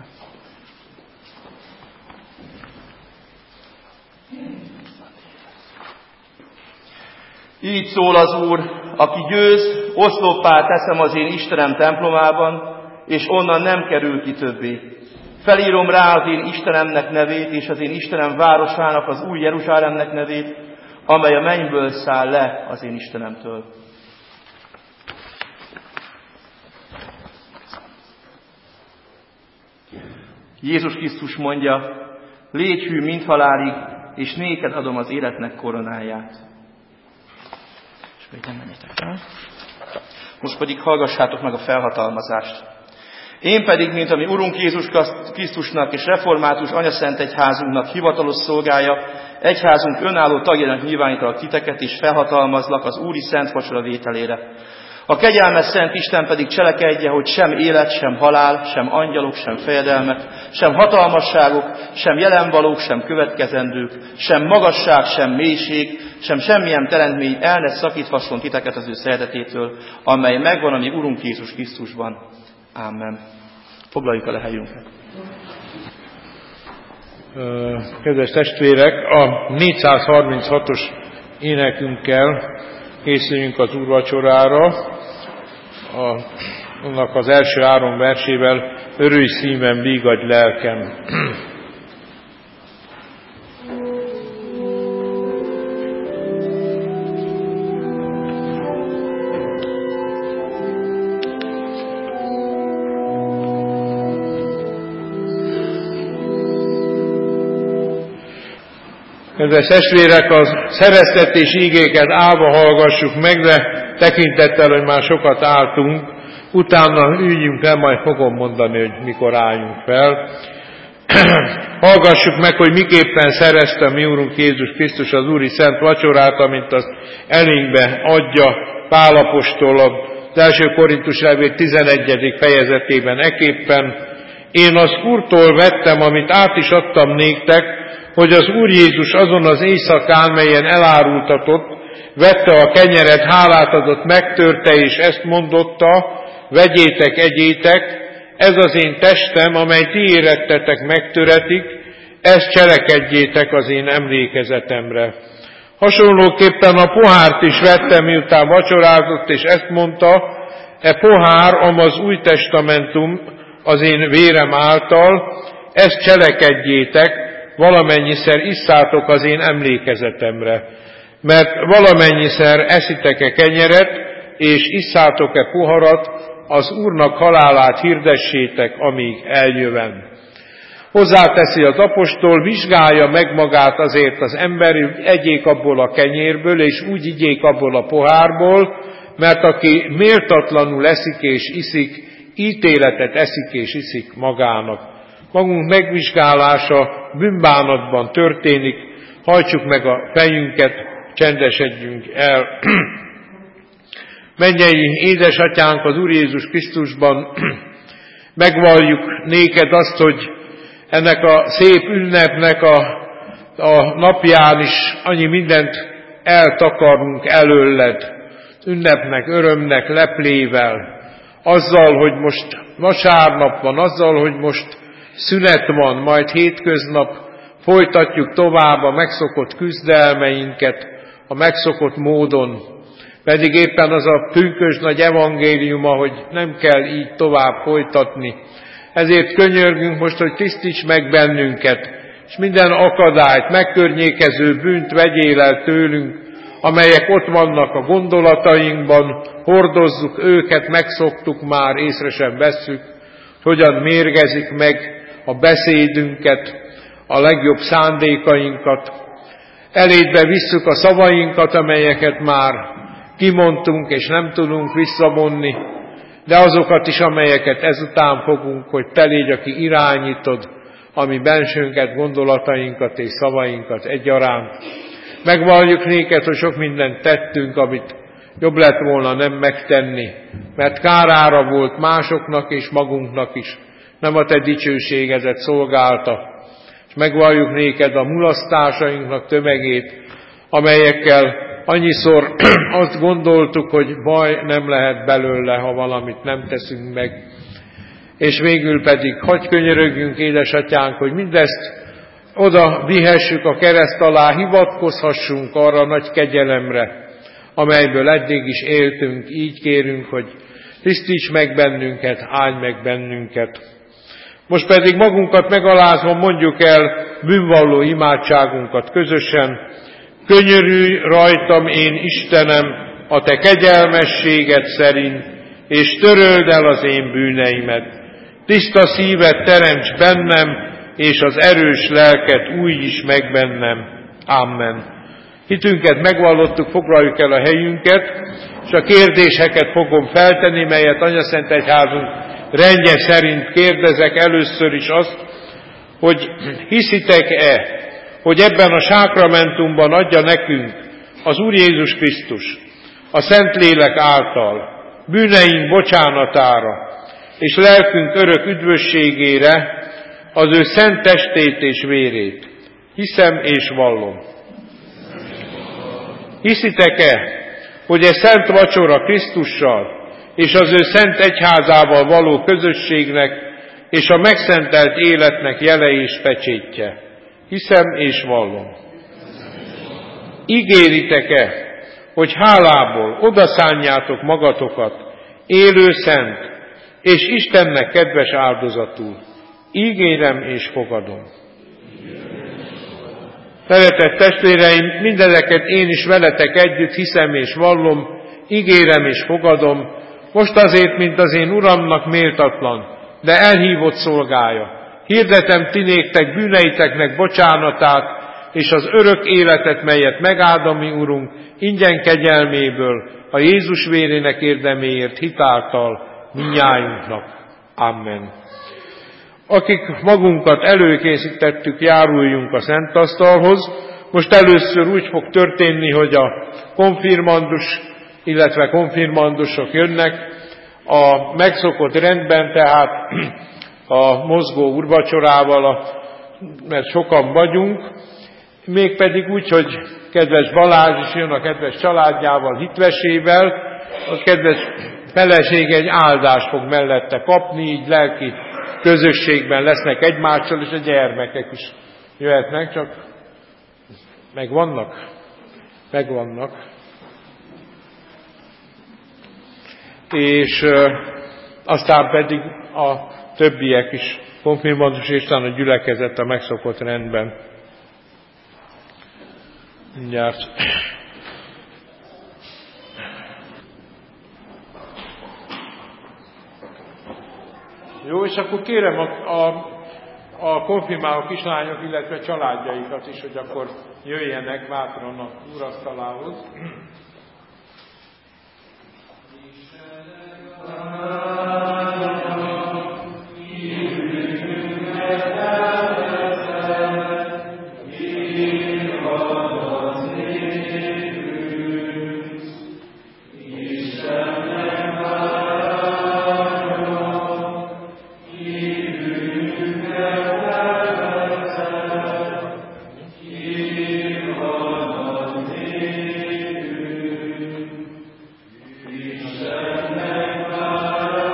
Így szól az Úr, aki győz, oszloppá teszem az én Istenem templomában, és onnan nem kerül ki többé. Felírom rá az én Istenemnek nevét, és az én Istenem városának, az új Jeruzsálemnek nevét, amely a mennyből száll le az én Istenemtől. Jézus Krisztus mondja, légy hű mindhalálig, és néked adom az életnek koronáját. És még nem menjetek el. Most pedig hallgassátok meg a felhatalmazást. Én pedig, mint ami Urunk Jézus Krisztusnak és református anyaszent egyházunknak hivatalos szolgája, egyházunk önálló tagjának nyilvánítalak titeket, és felhatalmazlak az Úri Szent Vacsora vételére. A kegyelmes Szent Isten pedig cselekedje, hogy sem élet, sem halál, sem angyalok, sem fejedelmek, sem hatalmasságok, sem jelenvalók, sem következendők, sem magasság, sem mélység, sem semmilyen teremtmény el ne szakíthasson titeket az ő szeretetétől, amely megvan a mi Urunk Jézus Krisztusban. Amen. Foglaljuk el a helyünket. Kedves testvérek, a négyszázharminchatos énekünkkel készüljünk az úrvacsorára. A, annak az első három versével: örülj szívem, vígadj lelkem. Kedves testvérek, az szereztetés ígéket állva hallgassuk meg, de tekintettel, hogy már sokat álltunk, utána üljünk le, majd fogom mondani, hogy mikor álljunk fel. Hallgassuk meg, hogy miképpen szerezte mi Úrunk Jézus Krisztus az Úri Szent Vacsorát, amint az elénkbe adja Pál apostol az első Korintus levél tizenegyedik fejezetében eképpen: én az Úrtól vettem, amit át is adtam néktek, hogy az Úr Jézus azon az éjszakán, melyen elárultatott, vette a kenyeret, hálát adott, megtörte, és ezt mondotta: vegyétek, egyétek, ez az én testem, amely ti érettetek megtöretik, ezt cselekedjétek az én emlékezetemre. Hasonlóképpen a pohárt is vette, miután vacsorázott, és ezt mondta: e pohár, amaz új testamentum az én vérem által, ezt cselekedjétek, valamennyiszer isszátok az én emlékezetemre. Mert valamennyiszer eszitek-e kenyeret, és isszátok-e poharat, az Úrnak halálát hirdessétek, amíg eljövem. Hozzáteszi az apostol: vizsgálja meg magát azért az ember, hogy egyék abból a kenyérből, és úgy igyék abból a pohárból, mert aki méltatlanul eszik és iszik, ítéletet eszik és iszik magának. Magunk megvizsgálása bűnbánatban történik, hajtsuk meg a fejünket, csendesedjünk el. Mennyei édesatyánk az Úr Jézus Krisztusban, megvalljuk néked azt, hogy ennek a szép ünnepnek a, a napján is annyi mindent eltakarunk előled, ünnepnek, örömnek, leplével, azzal, hogy most vasárnap van, azzal, hogy most szünet van, majd hétköznap folytatjuk tovább a megszokott küzdelmeinket a megszokott módon, pedig éppen az a pünkösd nagy evangéliuma, hogy nem kell így tovább folytatni. Ezért könyörgünk most, hogy tisztíts meg bennünket, és minden akadályt, megkörnyékező bűnt vegyél el tőlünk, amelyek ott vannak a gondolatainkban, hordozzuk őket, megszoktuk már, észre sem vesszük, hogyan mérgezik meg a beszédünket, a legjobb szándékainkat. Elédbe visszük a szavainkat, amelyeket már kimondtunk, és nem tudunk visszavonni, de azokat is, amelyeket ezután fogunk, hogy te légy, aki irányítod a mi bensőnket, gondolatainkat és szavainkat egyaránt. Megvalljuk néked, hogy sok mindent tettünk, amit jobb lett volna nem megtenni, mert kárára volt másoknak és magunknak is, nem a te dicsőségedet szolgálta. És megvalljuk néked a mulasztásainknak tömegét, amelyekkel annyiszor azt gondoltuk, hogy baj nem lehet belőle, ha valamit nem teszünk meg. És végül pedig hadd könyörögjünk, édesatyánk, hogy mindezt oda vihessük a kereszt alá, hivatkozhassunk arra a nagy kegyelemre, amelyből eddig is éltünk. Így kérünk, hogy tisztíts meg bennünket, áldj meg bennünket. Most pedig magunkat megalázva mondjuk el bűnvalló imádságunkat közösen. Könyörülj rajtam, én Istenem, a te kegyelmességed szerint, és töröld el az én bűneimet. Tiszta szívet teremts bennem, és az erős lelket újíts meg bennem. Amen. Hitünket megvallottuk, foglaljuk el a helyünket, és a kérdéseket fogom feltenni, melyet Anyaszent Egyházunk rendje szerint kérdezek először is azt, hogy hiszitek-e, hogy ebben a sákramentumban adja nekünk az Úr Jézus Krisztus a Szentlélek által bűneink bocsánatára és lelkünk örök üdvösségére az ő szent testét és vérét. Hiszem és vallom. Hiszitek-e, hogy e szent vacsora Krisztussal és az ő szent egyházával való közösségnek és a megszentelt életnek jele és pecsétje? Hiszem és vallom. Ígéritek-e, hogy hálából odaszánjátok magatokat élő szent és Istennek kedves áldozatul? Ígérem és fogadom. Szeretett testvéreim, mindezeket én is veletek együtt hiszem és vallom, ígérem és fogadom, most azért, mint az én Uramnak méltatlan, de elhívott szolgája. Hirdetem ti néktek bűneiteknek bocsánatát, és az örök életet, melyet megáld a mi Urunk, ingyen kegyelméből, a Jézus vérének érdeméért hitáltal mindnyájunknak. Amen. Akik magunkat előkészítettük, járuljunk a szent asztalhoz. Most először úgy fog történni, hogy a konfirmandus, illetve konfirmandusok jönnek a megszokott rendben, tehát a mozgó úrvacsorával, mert sokan vagyunk, mégpedig úgy, hogy kedves Balázs is jön a kedves családjával, hitvesével, a kedves felesége egy áldást fog mellette kapni, így lelki közösségben lesznek egymással, és a gyermekek is jöhetnek, csak megvannak? Megvannak. És ö, aztán pedig a többiek is, konfirmandus és talán a gyülekezet a megszokott rendben. Mindjárt. Jó, és akkor kérem a, a, a konfirmáló kislányok, illetve családjaikat is, hogy akkor jöjjenek bátran a úrasztalához. Amen.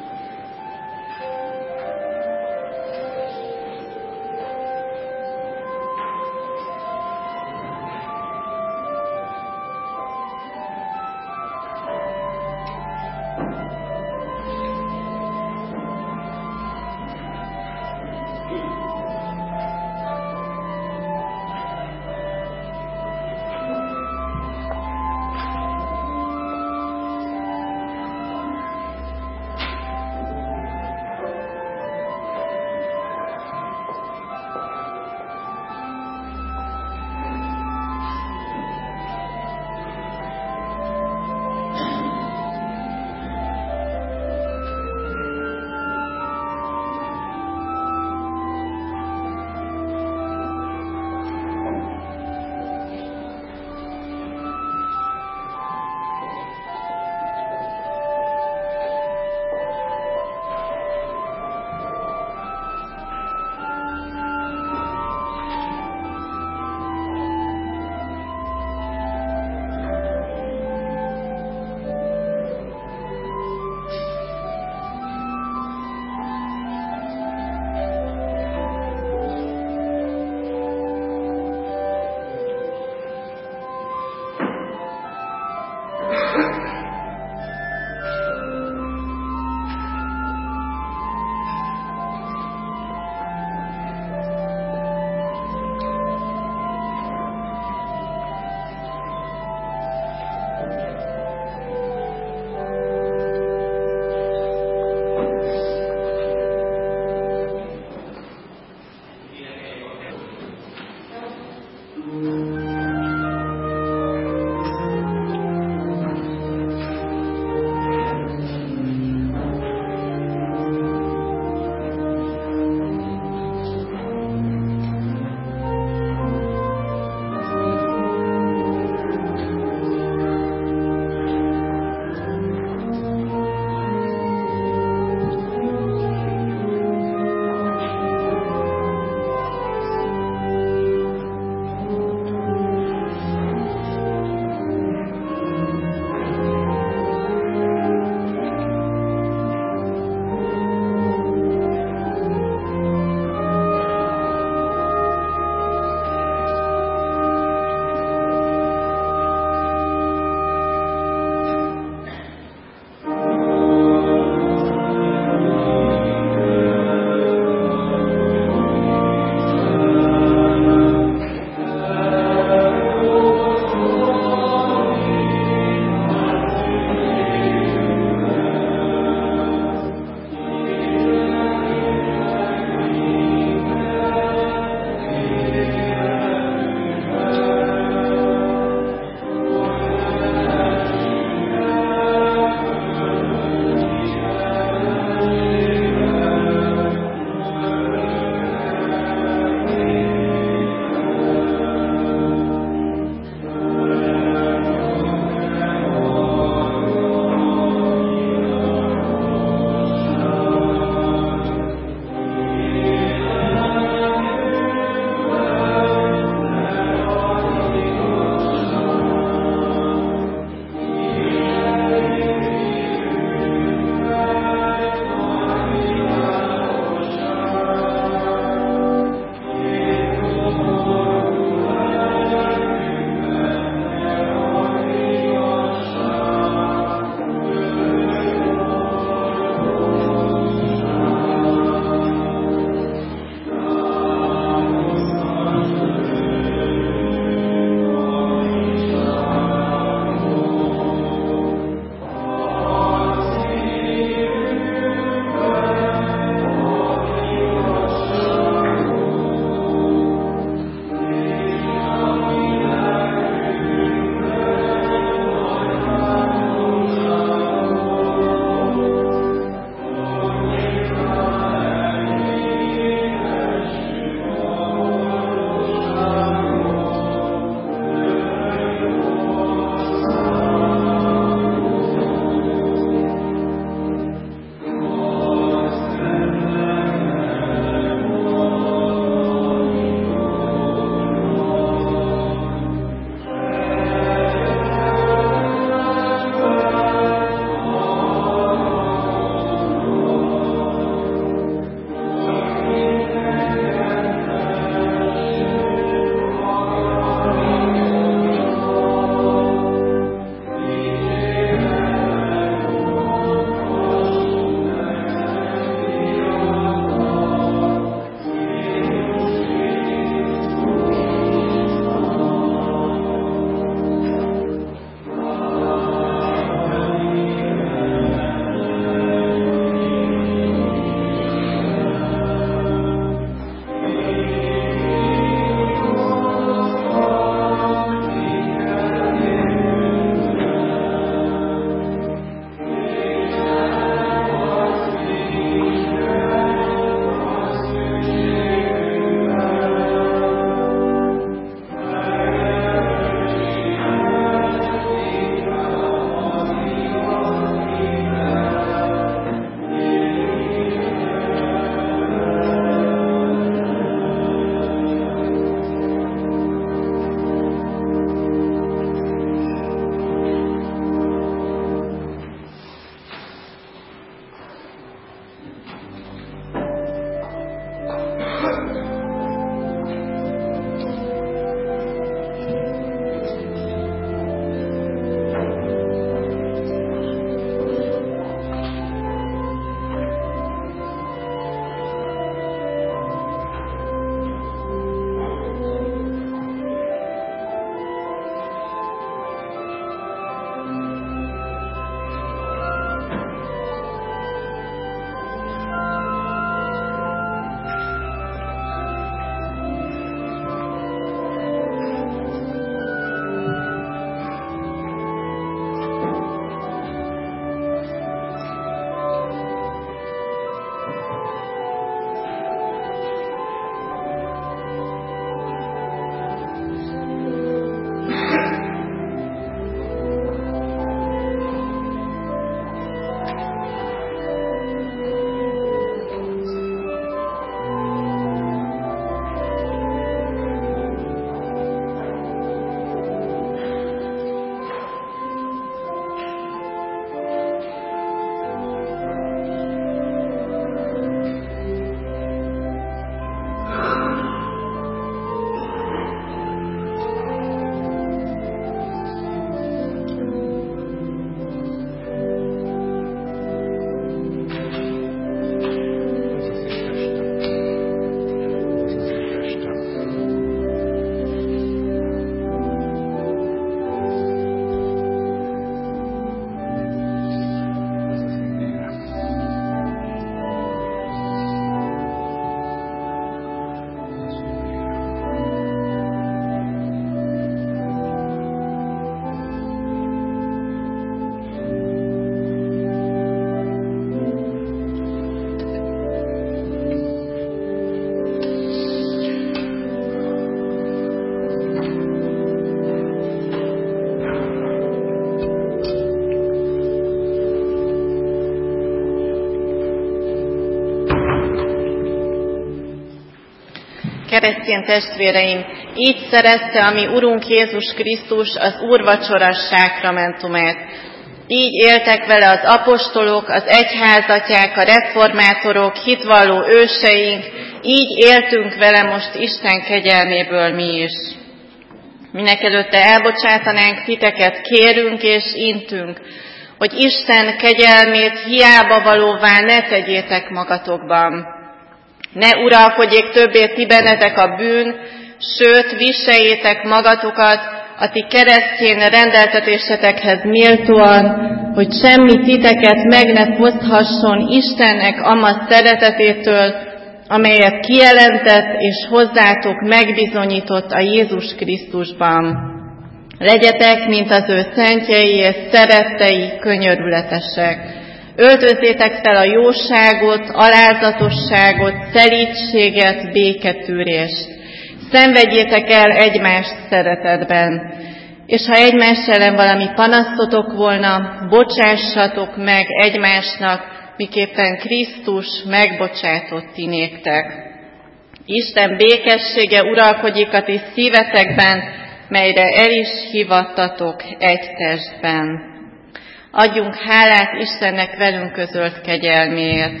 Keresztény testvéreim, így szerezte a mi Urunk Jézus Krisztus az úrvacsora sákramentumát. Így éltek vele az apostolok, az egyházatják, a reformátorok, hitvalló őseink, így éltünk vele most Isten kegyelméből mi is. Mindenekelőtte elbocsátanánk titeket, kérünk és intünk, hogy Isten kegyelmét hiába valóvá ne tegyétek magatokban. Ne uralkodjék többé ti bennetek a bűn, sőt, viseljétek magatokat a ti keresztény rendeltetésetekhez méltóan, hogy semmi titeket meg ne foszthasson Istennek ama szeretetétől, amelyet kijelentett és hozzátok megbizonyított a Jézus Krisztusban. Legyetek, mint az ő szentjei és szerettei, könyörületesek. Öltözzétek fel a jóságot, alázatosságot, szelídséget, béketűrést. Szenvedjétek el egymást szeretetben. És ha egymás ellen valami panasztotok volna, bocsássatok meg egymásnak, miképpen Krisztus megbocsátott ti néktek. Isten békessége uralkodik a ti szívetekben, melyre el is hívattatok egy testben. Adjunk hálát Istennek velünk közölt kegyelméért.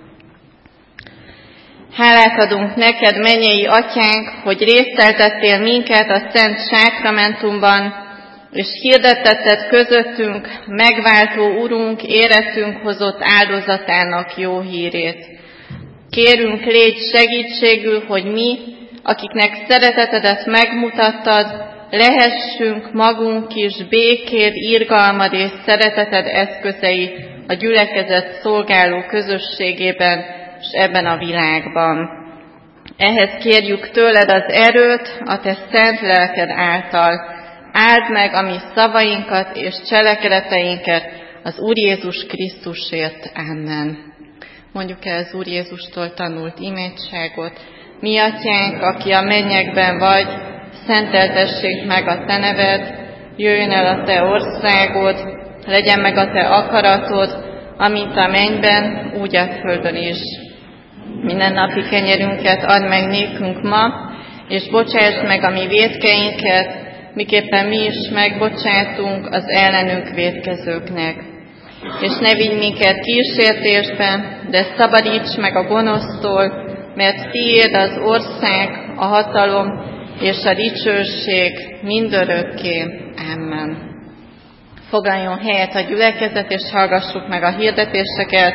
Hálát adunk neked, mennyei atyánk, hogy részteltettél minket a Szent Sákramentumban, és hirdettetted közöttünk megváltó Urunk életünk hozott áldozatának jó hírét. Kérünk, légy segítségül, hogy mi, akiknek szeretetedet megmutattad, lehessünk magunk is békéd, irgalmad és szereteted eszközei a gyülekezet szolgáló közösségében és ebben a világban. Ehhez kérjük tőled az erőt a te szent lelked által. Áld meg a mi szavainkat és cselekedeteinket az Úr Jézus Krisztusért. Amen. Mondjuk el az Úr Jézustól tanult imádságot. Mi atyánk, aki a mennyekben vagy, szenteltessék meg a te neved, jöjjön el a te országod, legyen meg a te akaratod, amint a mennyben, úgy a földön is. Minden napi kenyerünket add meg nékünk ma, és bocsásd meg a mi vétkeinket, miképpen mi is megbocsátunk az ellenünk vétkezőknek. És ne vigy minket kísértésbe, de szabadíts meg a gonosztól, mert tiéd az ország, a hatalom és a dicsőség mindörökké. Amen. Foglaljon helyet a gyülekezet, és hallgassuk meg a hirdetéseket.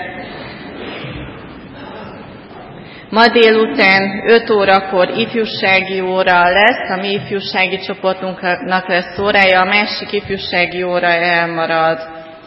Ma délután öt órakor ifjúsági óra lesz, a mi ifjúsági csoportunknak lesz órája, a másik ifjúsági óra elmarad.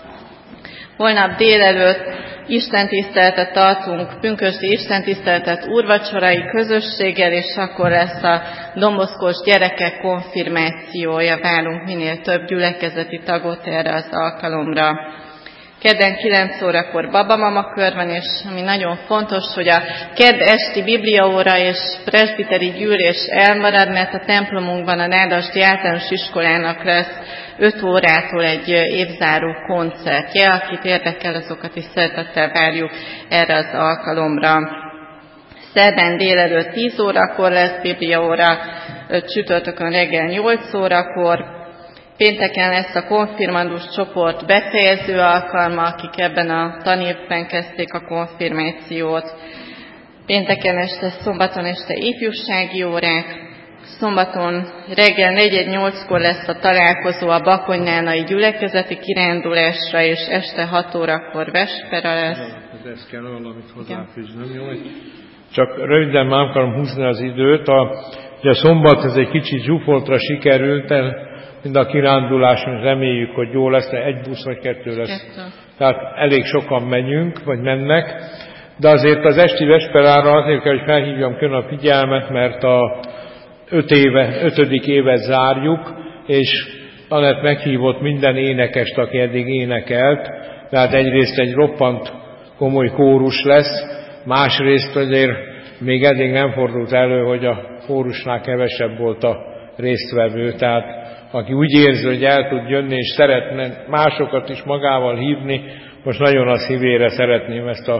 Holnap délelőtt istentiszteletet tartunk, pünkösdi istentiszteletet úrvacsorai közösséggel, és akkor lesz a dombozkós gyerekek konfirmációja. Várunk minél több gyülekezeti tagot erre az alkalomra. Kedden kilenc órakor babamama kör van, és ami nagyon fontos, hogy a kedd esti bibliaóra és presbiteri gyűlés elmarad, mert a templomunkban a Nádasdi általános iskolának lesz öt órától egy évzáró koncertje. Akit érdekel, azokat is szeretettel várjuk erre az alkalomra. Szerdán délelőtt tíz órakor lesz bibliaóra, csütörtökön reggel nyolc órakor, pénteken lesz a konfirmandus csoport befejező alkalma, akik ebben a tanévben kezdték a konfirmációt. Pénteken este, szombaton este ifjúsági órák, szombaton reggel negyed nyolckor lesz a találkozó a Bakonynánai gyülekezeti kirándulásra, és este hat órakor vespera lesz. Ez kell valamit hozzáfűznöm, jó? Csak röviden már akarom húzni az időt. A, ugye a szombat ez egy kicsit zsúfoltra sikerült, mind a kiránduláson reméljük, hogy jó lesz, de egy busz vagy kettő lesz. Kettő. Tehát elég sokan megyünk, vagy mennek, de azért az esti vesperára azért kell, hogy felhívjam külön a figyelmet, mert a öt éve, ötödik évet zárjuk, és Anett meghívott minden énekest, aki eddig énekelt, tehát egyrészt egy roppant komoly kórus lesz, másrészt azért még eddig nem fordult elő, hogy a kórusnál kevesebb volt a résztvevő, tehát aki úgy érzi, hogy el tud jönni, és szeretne másokat is magával hívni, most nagyon a szívére szeretném ezt a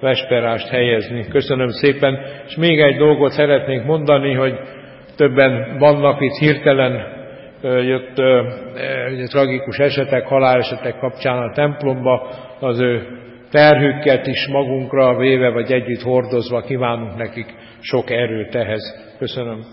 vesperást helyezni. Köszönöm szépen, és még egy dolgot szeretnék mondani, hogy többen vannak itt hirtelen jött ö, ö, tragikus esetek, halálesetek kapcsán a templomba, az ő terhüket is magunkra véve, vagy együtt hordozva kívánunk nekik sok erőt ehhez. Köszönöm.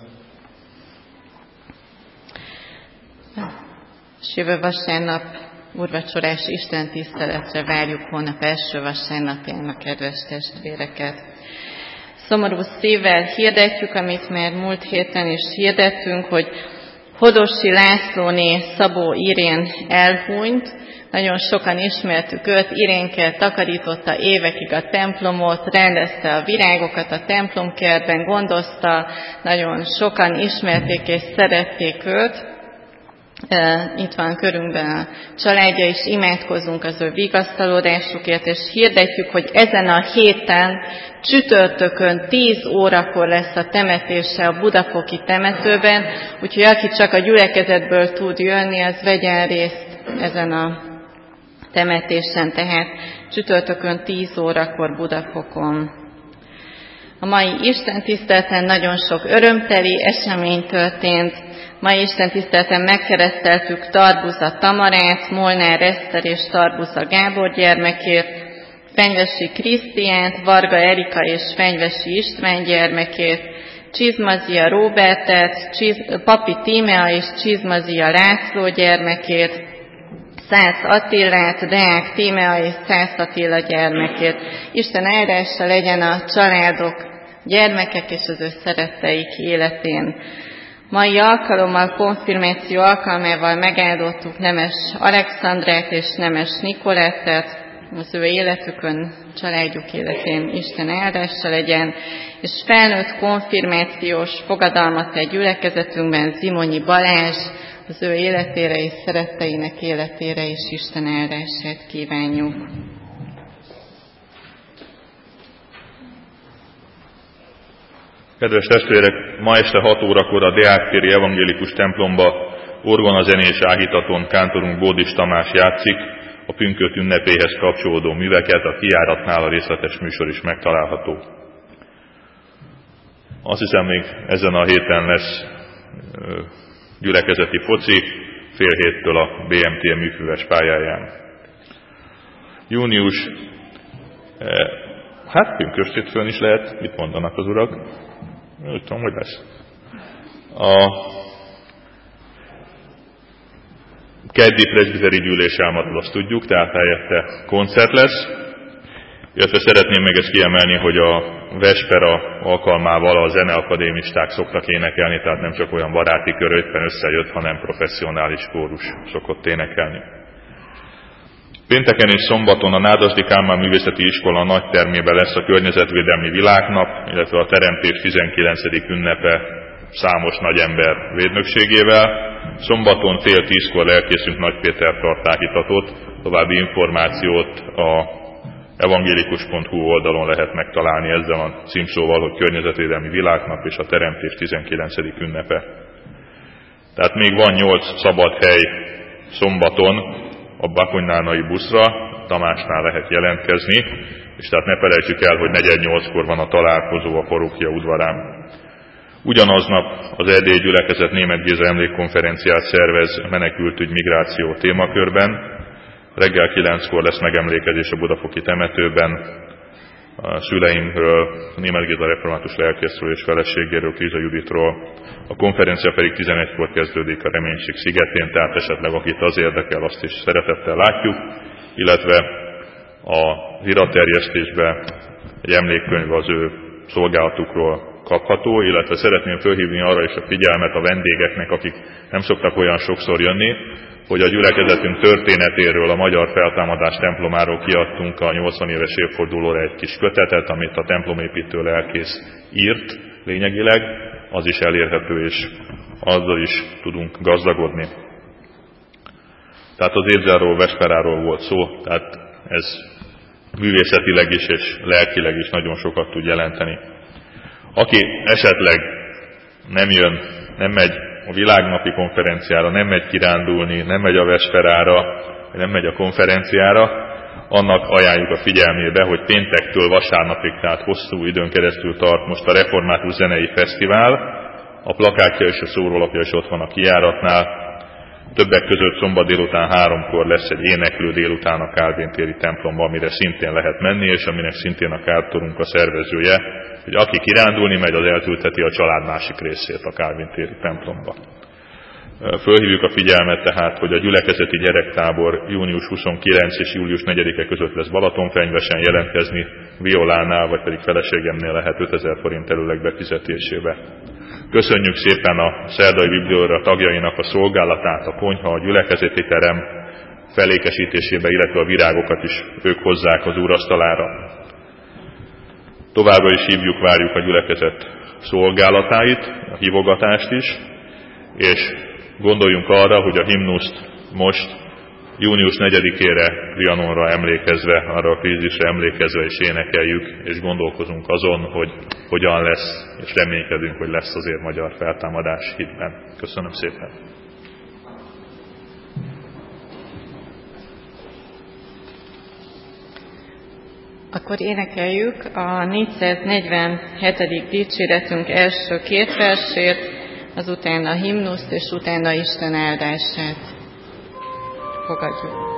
És jövő vasárnap úrvacsorás Isten tiszteletre várjuk holnap első vasárnapján a kedves testvéreket. Szomorú szívvel hirdetjük, amit már múlt héten is hirdettünk, hogy Hodosi Lászlóné Szabó Irén elhunyt. Nagyon sokan ismertük őt, Irénkkel takarította évekig a templomot, rendezte a virágokat a templomkertben, gondozta, nagyon sokan ismerték és szerették őt. Itt van körünkben a családja, és imádkozunk az ő vigasztalódásukért, és hirdetjük, hogy ezen a héten, csütörtökön tíz órakor lesz a temetése a budafoki temetőben, úgyhogy aki csak a gyülekezetből tud jönni, az vegyen részt ezen a temetésen, tehát csütörtökön tíz órakor Budafokon. A mai istentiszteleten nagyon sok örömteli esemény történt. Mai istentiszteleten megkereszteltük Tarbuza Tamarát, Molnár Eszter és Tarbuza Gábor gyermekét, Fenyvesi Krisztiánt, Varga Erika és Fenyvesi István gyermekét, Csizmazia Róbertet, Csiz, Papi Tímea és Csizmazia László gyermekét, Szász Attilát, Deák Tímea és Szász Attila gyermekét. Isten áldása legyen a családok, gyermekek és az ő szeretteik életén. Mai alkalommal, konfirmáció alkalmával megáldottuk Nemes Alexandrát és Nemes Nikolettet, az ő életükön, családjuk életén Isten áldása legyen, és felnőtt konfirmációs fogadalmat egy gyülekezetünkben Zimonyi Balázs, az ő életére és szeretteinek életére is Isten áldását kívánjuk. Kedves testvérek, ma este hat órakor a Deák-téri evangélikus templomba orgonazenés áhítaton kántorunk Bódis Tamás játszik, a pünköt ünnepéhez kapcsolódó műveket, a kijáratnál a részletes műsor is megtalálható. Azt hiszem, még ezen a héten lesz gyülekezeti foci, fél héttől a bé em té műfüves pályáján. Június, hát pünkösdhétfőn is lehet, mit mondanak az urak? Nem tudom, hogy lesz. A keddi presbiteri gyűlés elmarad, azt tudjuk, tehát helyette koncert lesz. Illetve szeretném meg ezt kiemelni, hogy a vespera alkalmával a zeneakadémisták szoktak énekelni, tehát nem csak olyan baráti kör éppen összejött, hanem professzionális kórus szokott énekelni. Pénteken és szombaton a Nádasdy Kálmán Művészeti Iskola nagy termében lesz a Környezetvédelmi Világnap, illetve a Teremtés tizenkillencedik ünnepe számos nagyember védnökségével. Szombaton fél tízkor lelkészünk Nagy Péter tart áhítatot, további információt a evangélikus pont hu oldalon lehet megtalálni ezzel a címszóval, hogy Környezetvédelmi Világnap és a Teremtés tizenkilencedik ünnepe. Tehát még van nyolc szabad hely szombaton a bakonynánai buszra, Tamásnál lehet jelentkezni, és tehát ne felejtsük el, hogy negyed nyolckor van a találkozó a parókia udvarán. Ugyanaznap az Erdélyi Gyülekezet Németh Géza emlékkonferenciát szervez menekültügy migráció témakörben. Reggel kilenckor lesz megemlékezés a budafoki temetőben a szüleimről, Németh Géza református lelkészről és feleségéről, Kriza Juditról. A konferencia pedig tizenegykor kezdődik a Reménység szigetén, tehát esetleg akit az érdekel, azt is szeretettel látjuk, illetve a iratterjesztésbe egy emlékkönyv az ő szolgálatukról kapható, illetve szeretném fölhívni arra is a figyelmet a vendégeknek, akik nem szoktak olyan sokszor jönni, hogy a gyülekezetünk történetéről, a magyar feltámadás templomáról kiadtunk a nyolcvan éves évfordulóra egy kis kötetet, amit a templomépítő lelkész írt lényegileg, az is elérhető, és azzal is tudunk gazdagodni. Tehát az évzárról, vesperáról volt szó, tehát ez művészetileg is és lelkileg is nagyon sokat tud jelenteni. Aki esetleg nem jön, nem megy a világnapi konferenciára, nem megy kirándulni, nem megy a vesperára, nem megy a konferenciára, annak ajánljuk a figyelmébe, hogy péntektől vasárnapig, tehát hosszú időn keresztül tart most a Református Zenei Fesztivál. A plakátja és a szórólapja is ott van a kijáratnál. Többek között szombat délután háromkor lesz egy éneklő délután a Kálvin téri templomban, amire szintén lehet menni, és aminek szintén a kártorunk a szervezője, hogy aki kirándulni megy, az eltülteti a család másik részét a Kálvin téri templomba. Fölhívjuk a figyelmet tehát, hogy a gyülekezeti gyerektábor június huszonkilencedike és július negyedike között lesz Balatonfenyvesen, jelentkezni Violánál, vagy pedig feleségemnél lehet ötezer forint előleg befizetésébe. Köszönjük szépen a Szerdai Bibliaóra tagjainak a szolgálatát, a konyha, a gyülekezeti terem felékesítésébe, illetve a virágokat is ők hozzák az úrasztalára. Továbbra is hívjuk, várjuk a gyülekezet szolgálatáit, a hívogatást is, és gondoljunk arra, hogy a himnuszt most június negyedikére, Trianonra emlékezve, arra a krízisre emlékezve is énekeljük, és gondolkozunk azon, hogy hogyan lesz, és reménykedünk, hogy lesz azért magyar feltámadás hitben. Köszönöm szépen! Akkor énekeljük a négyszáznegyvenhetedik dicséretünk első két versét, azután a himnuszt, és utána Isten áldását. Fogadjuk.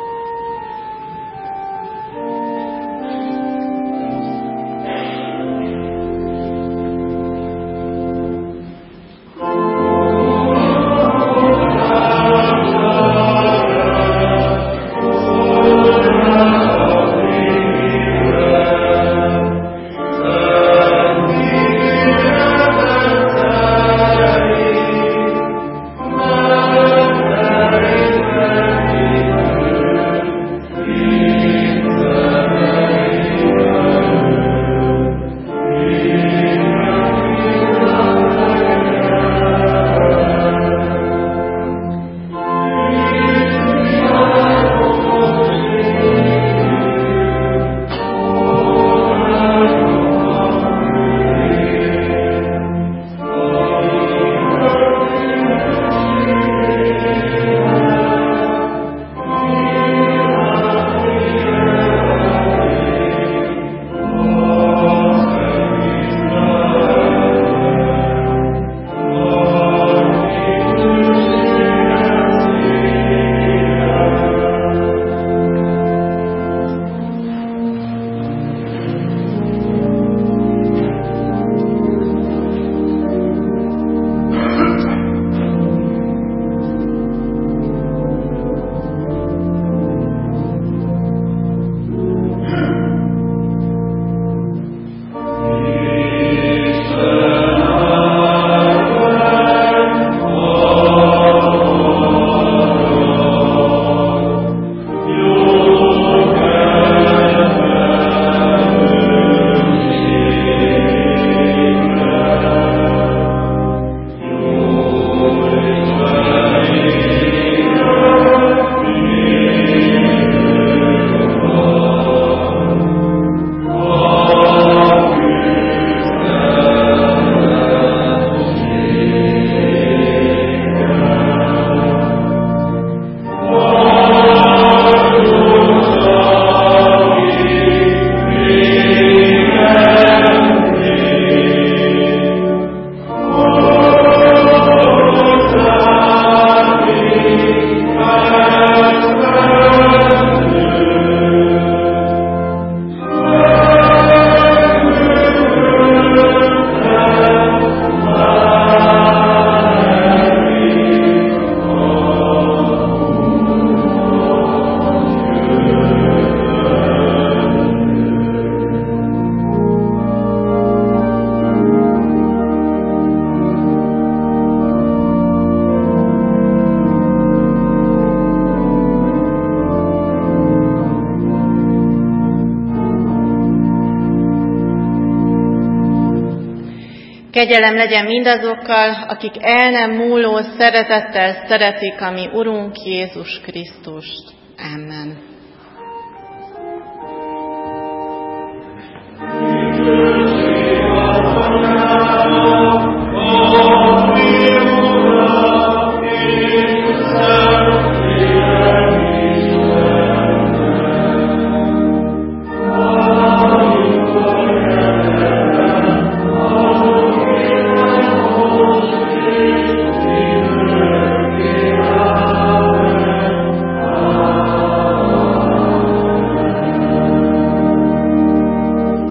Kegyelem legyen mindazokkal, akik el nem múló szeretettel szeretik a mi Urunk Jézus Krisztust. Amen.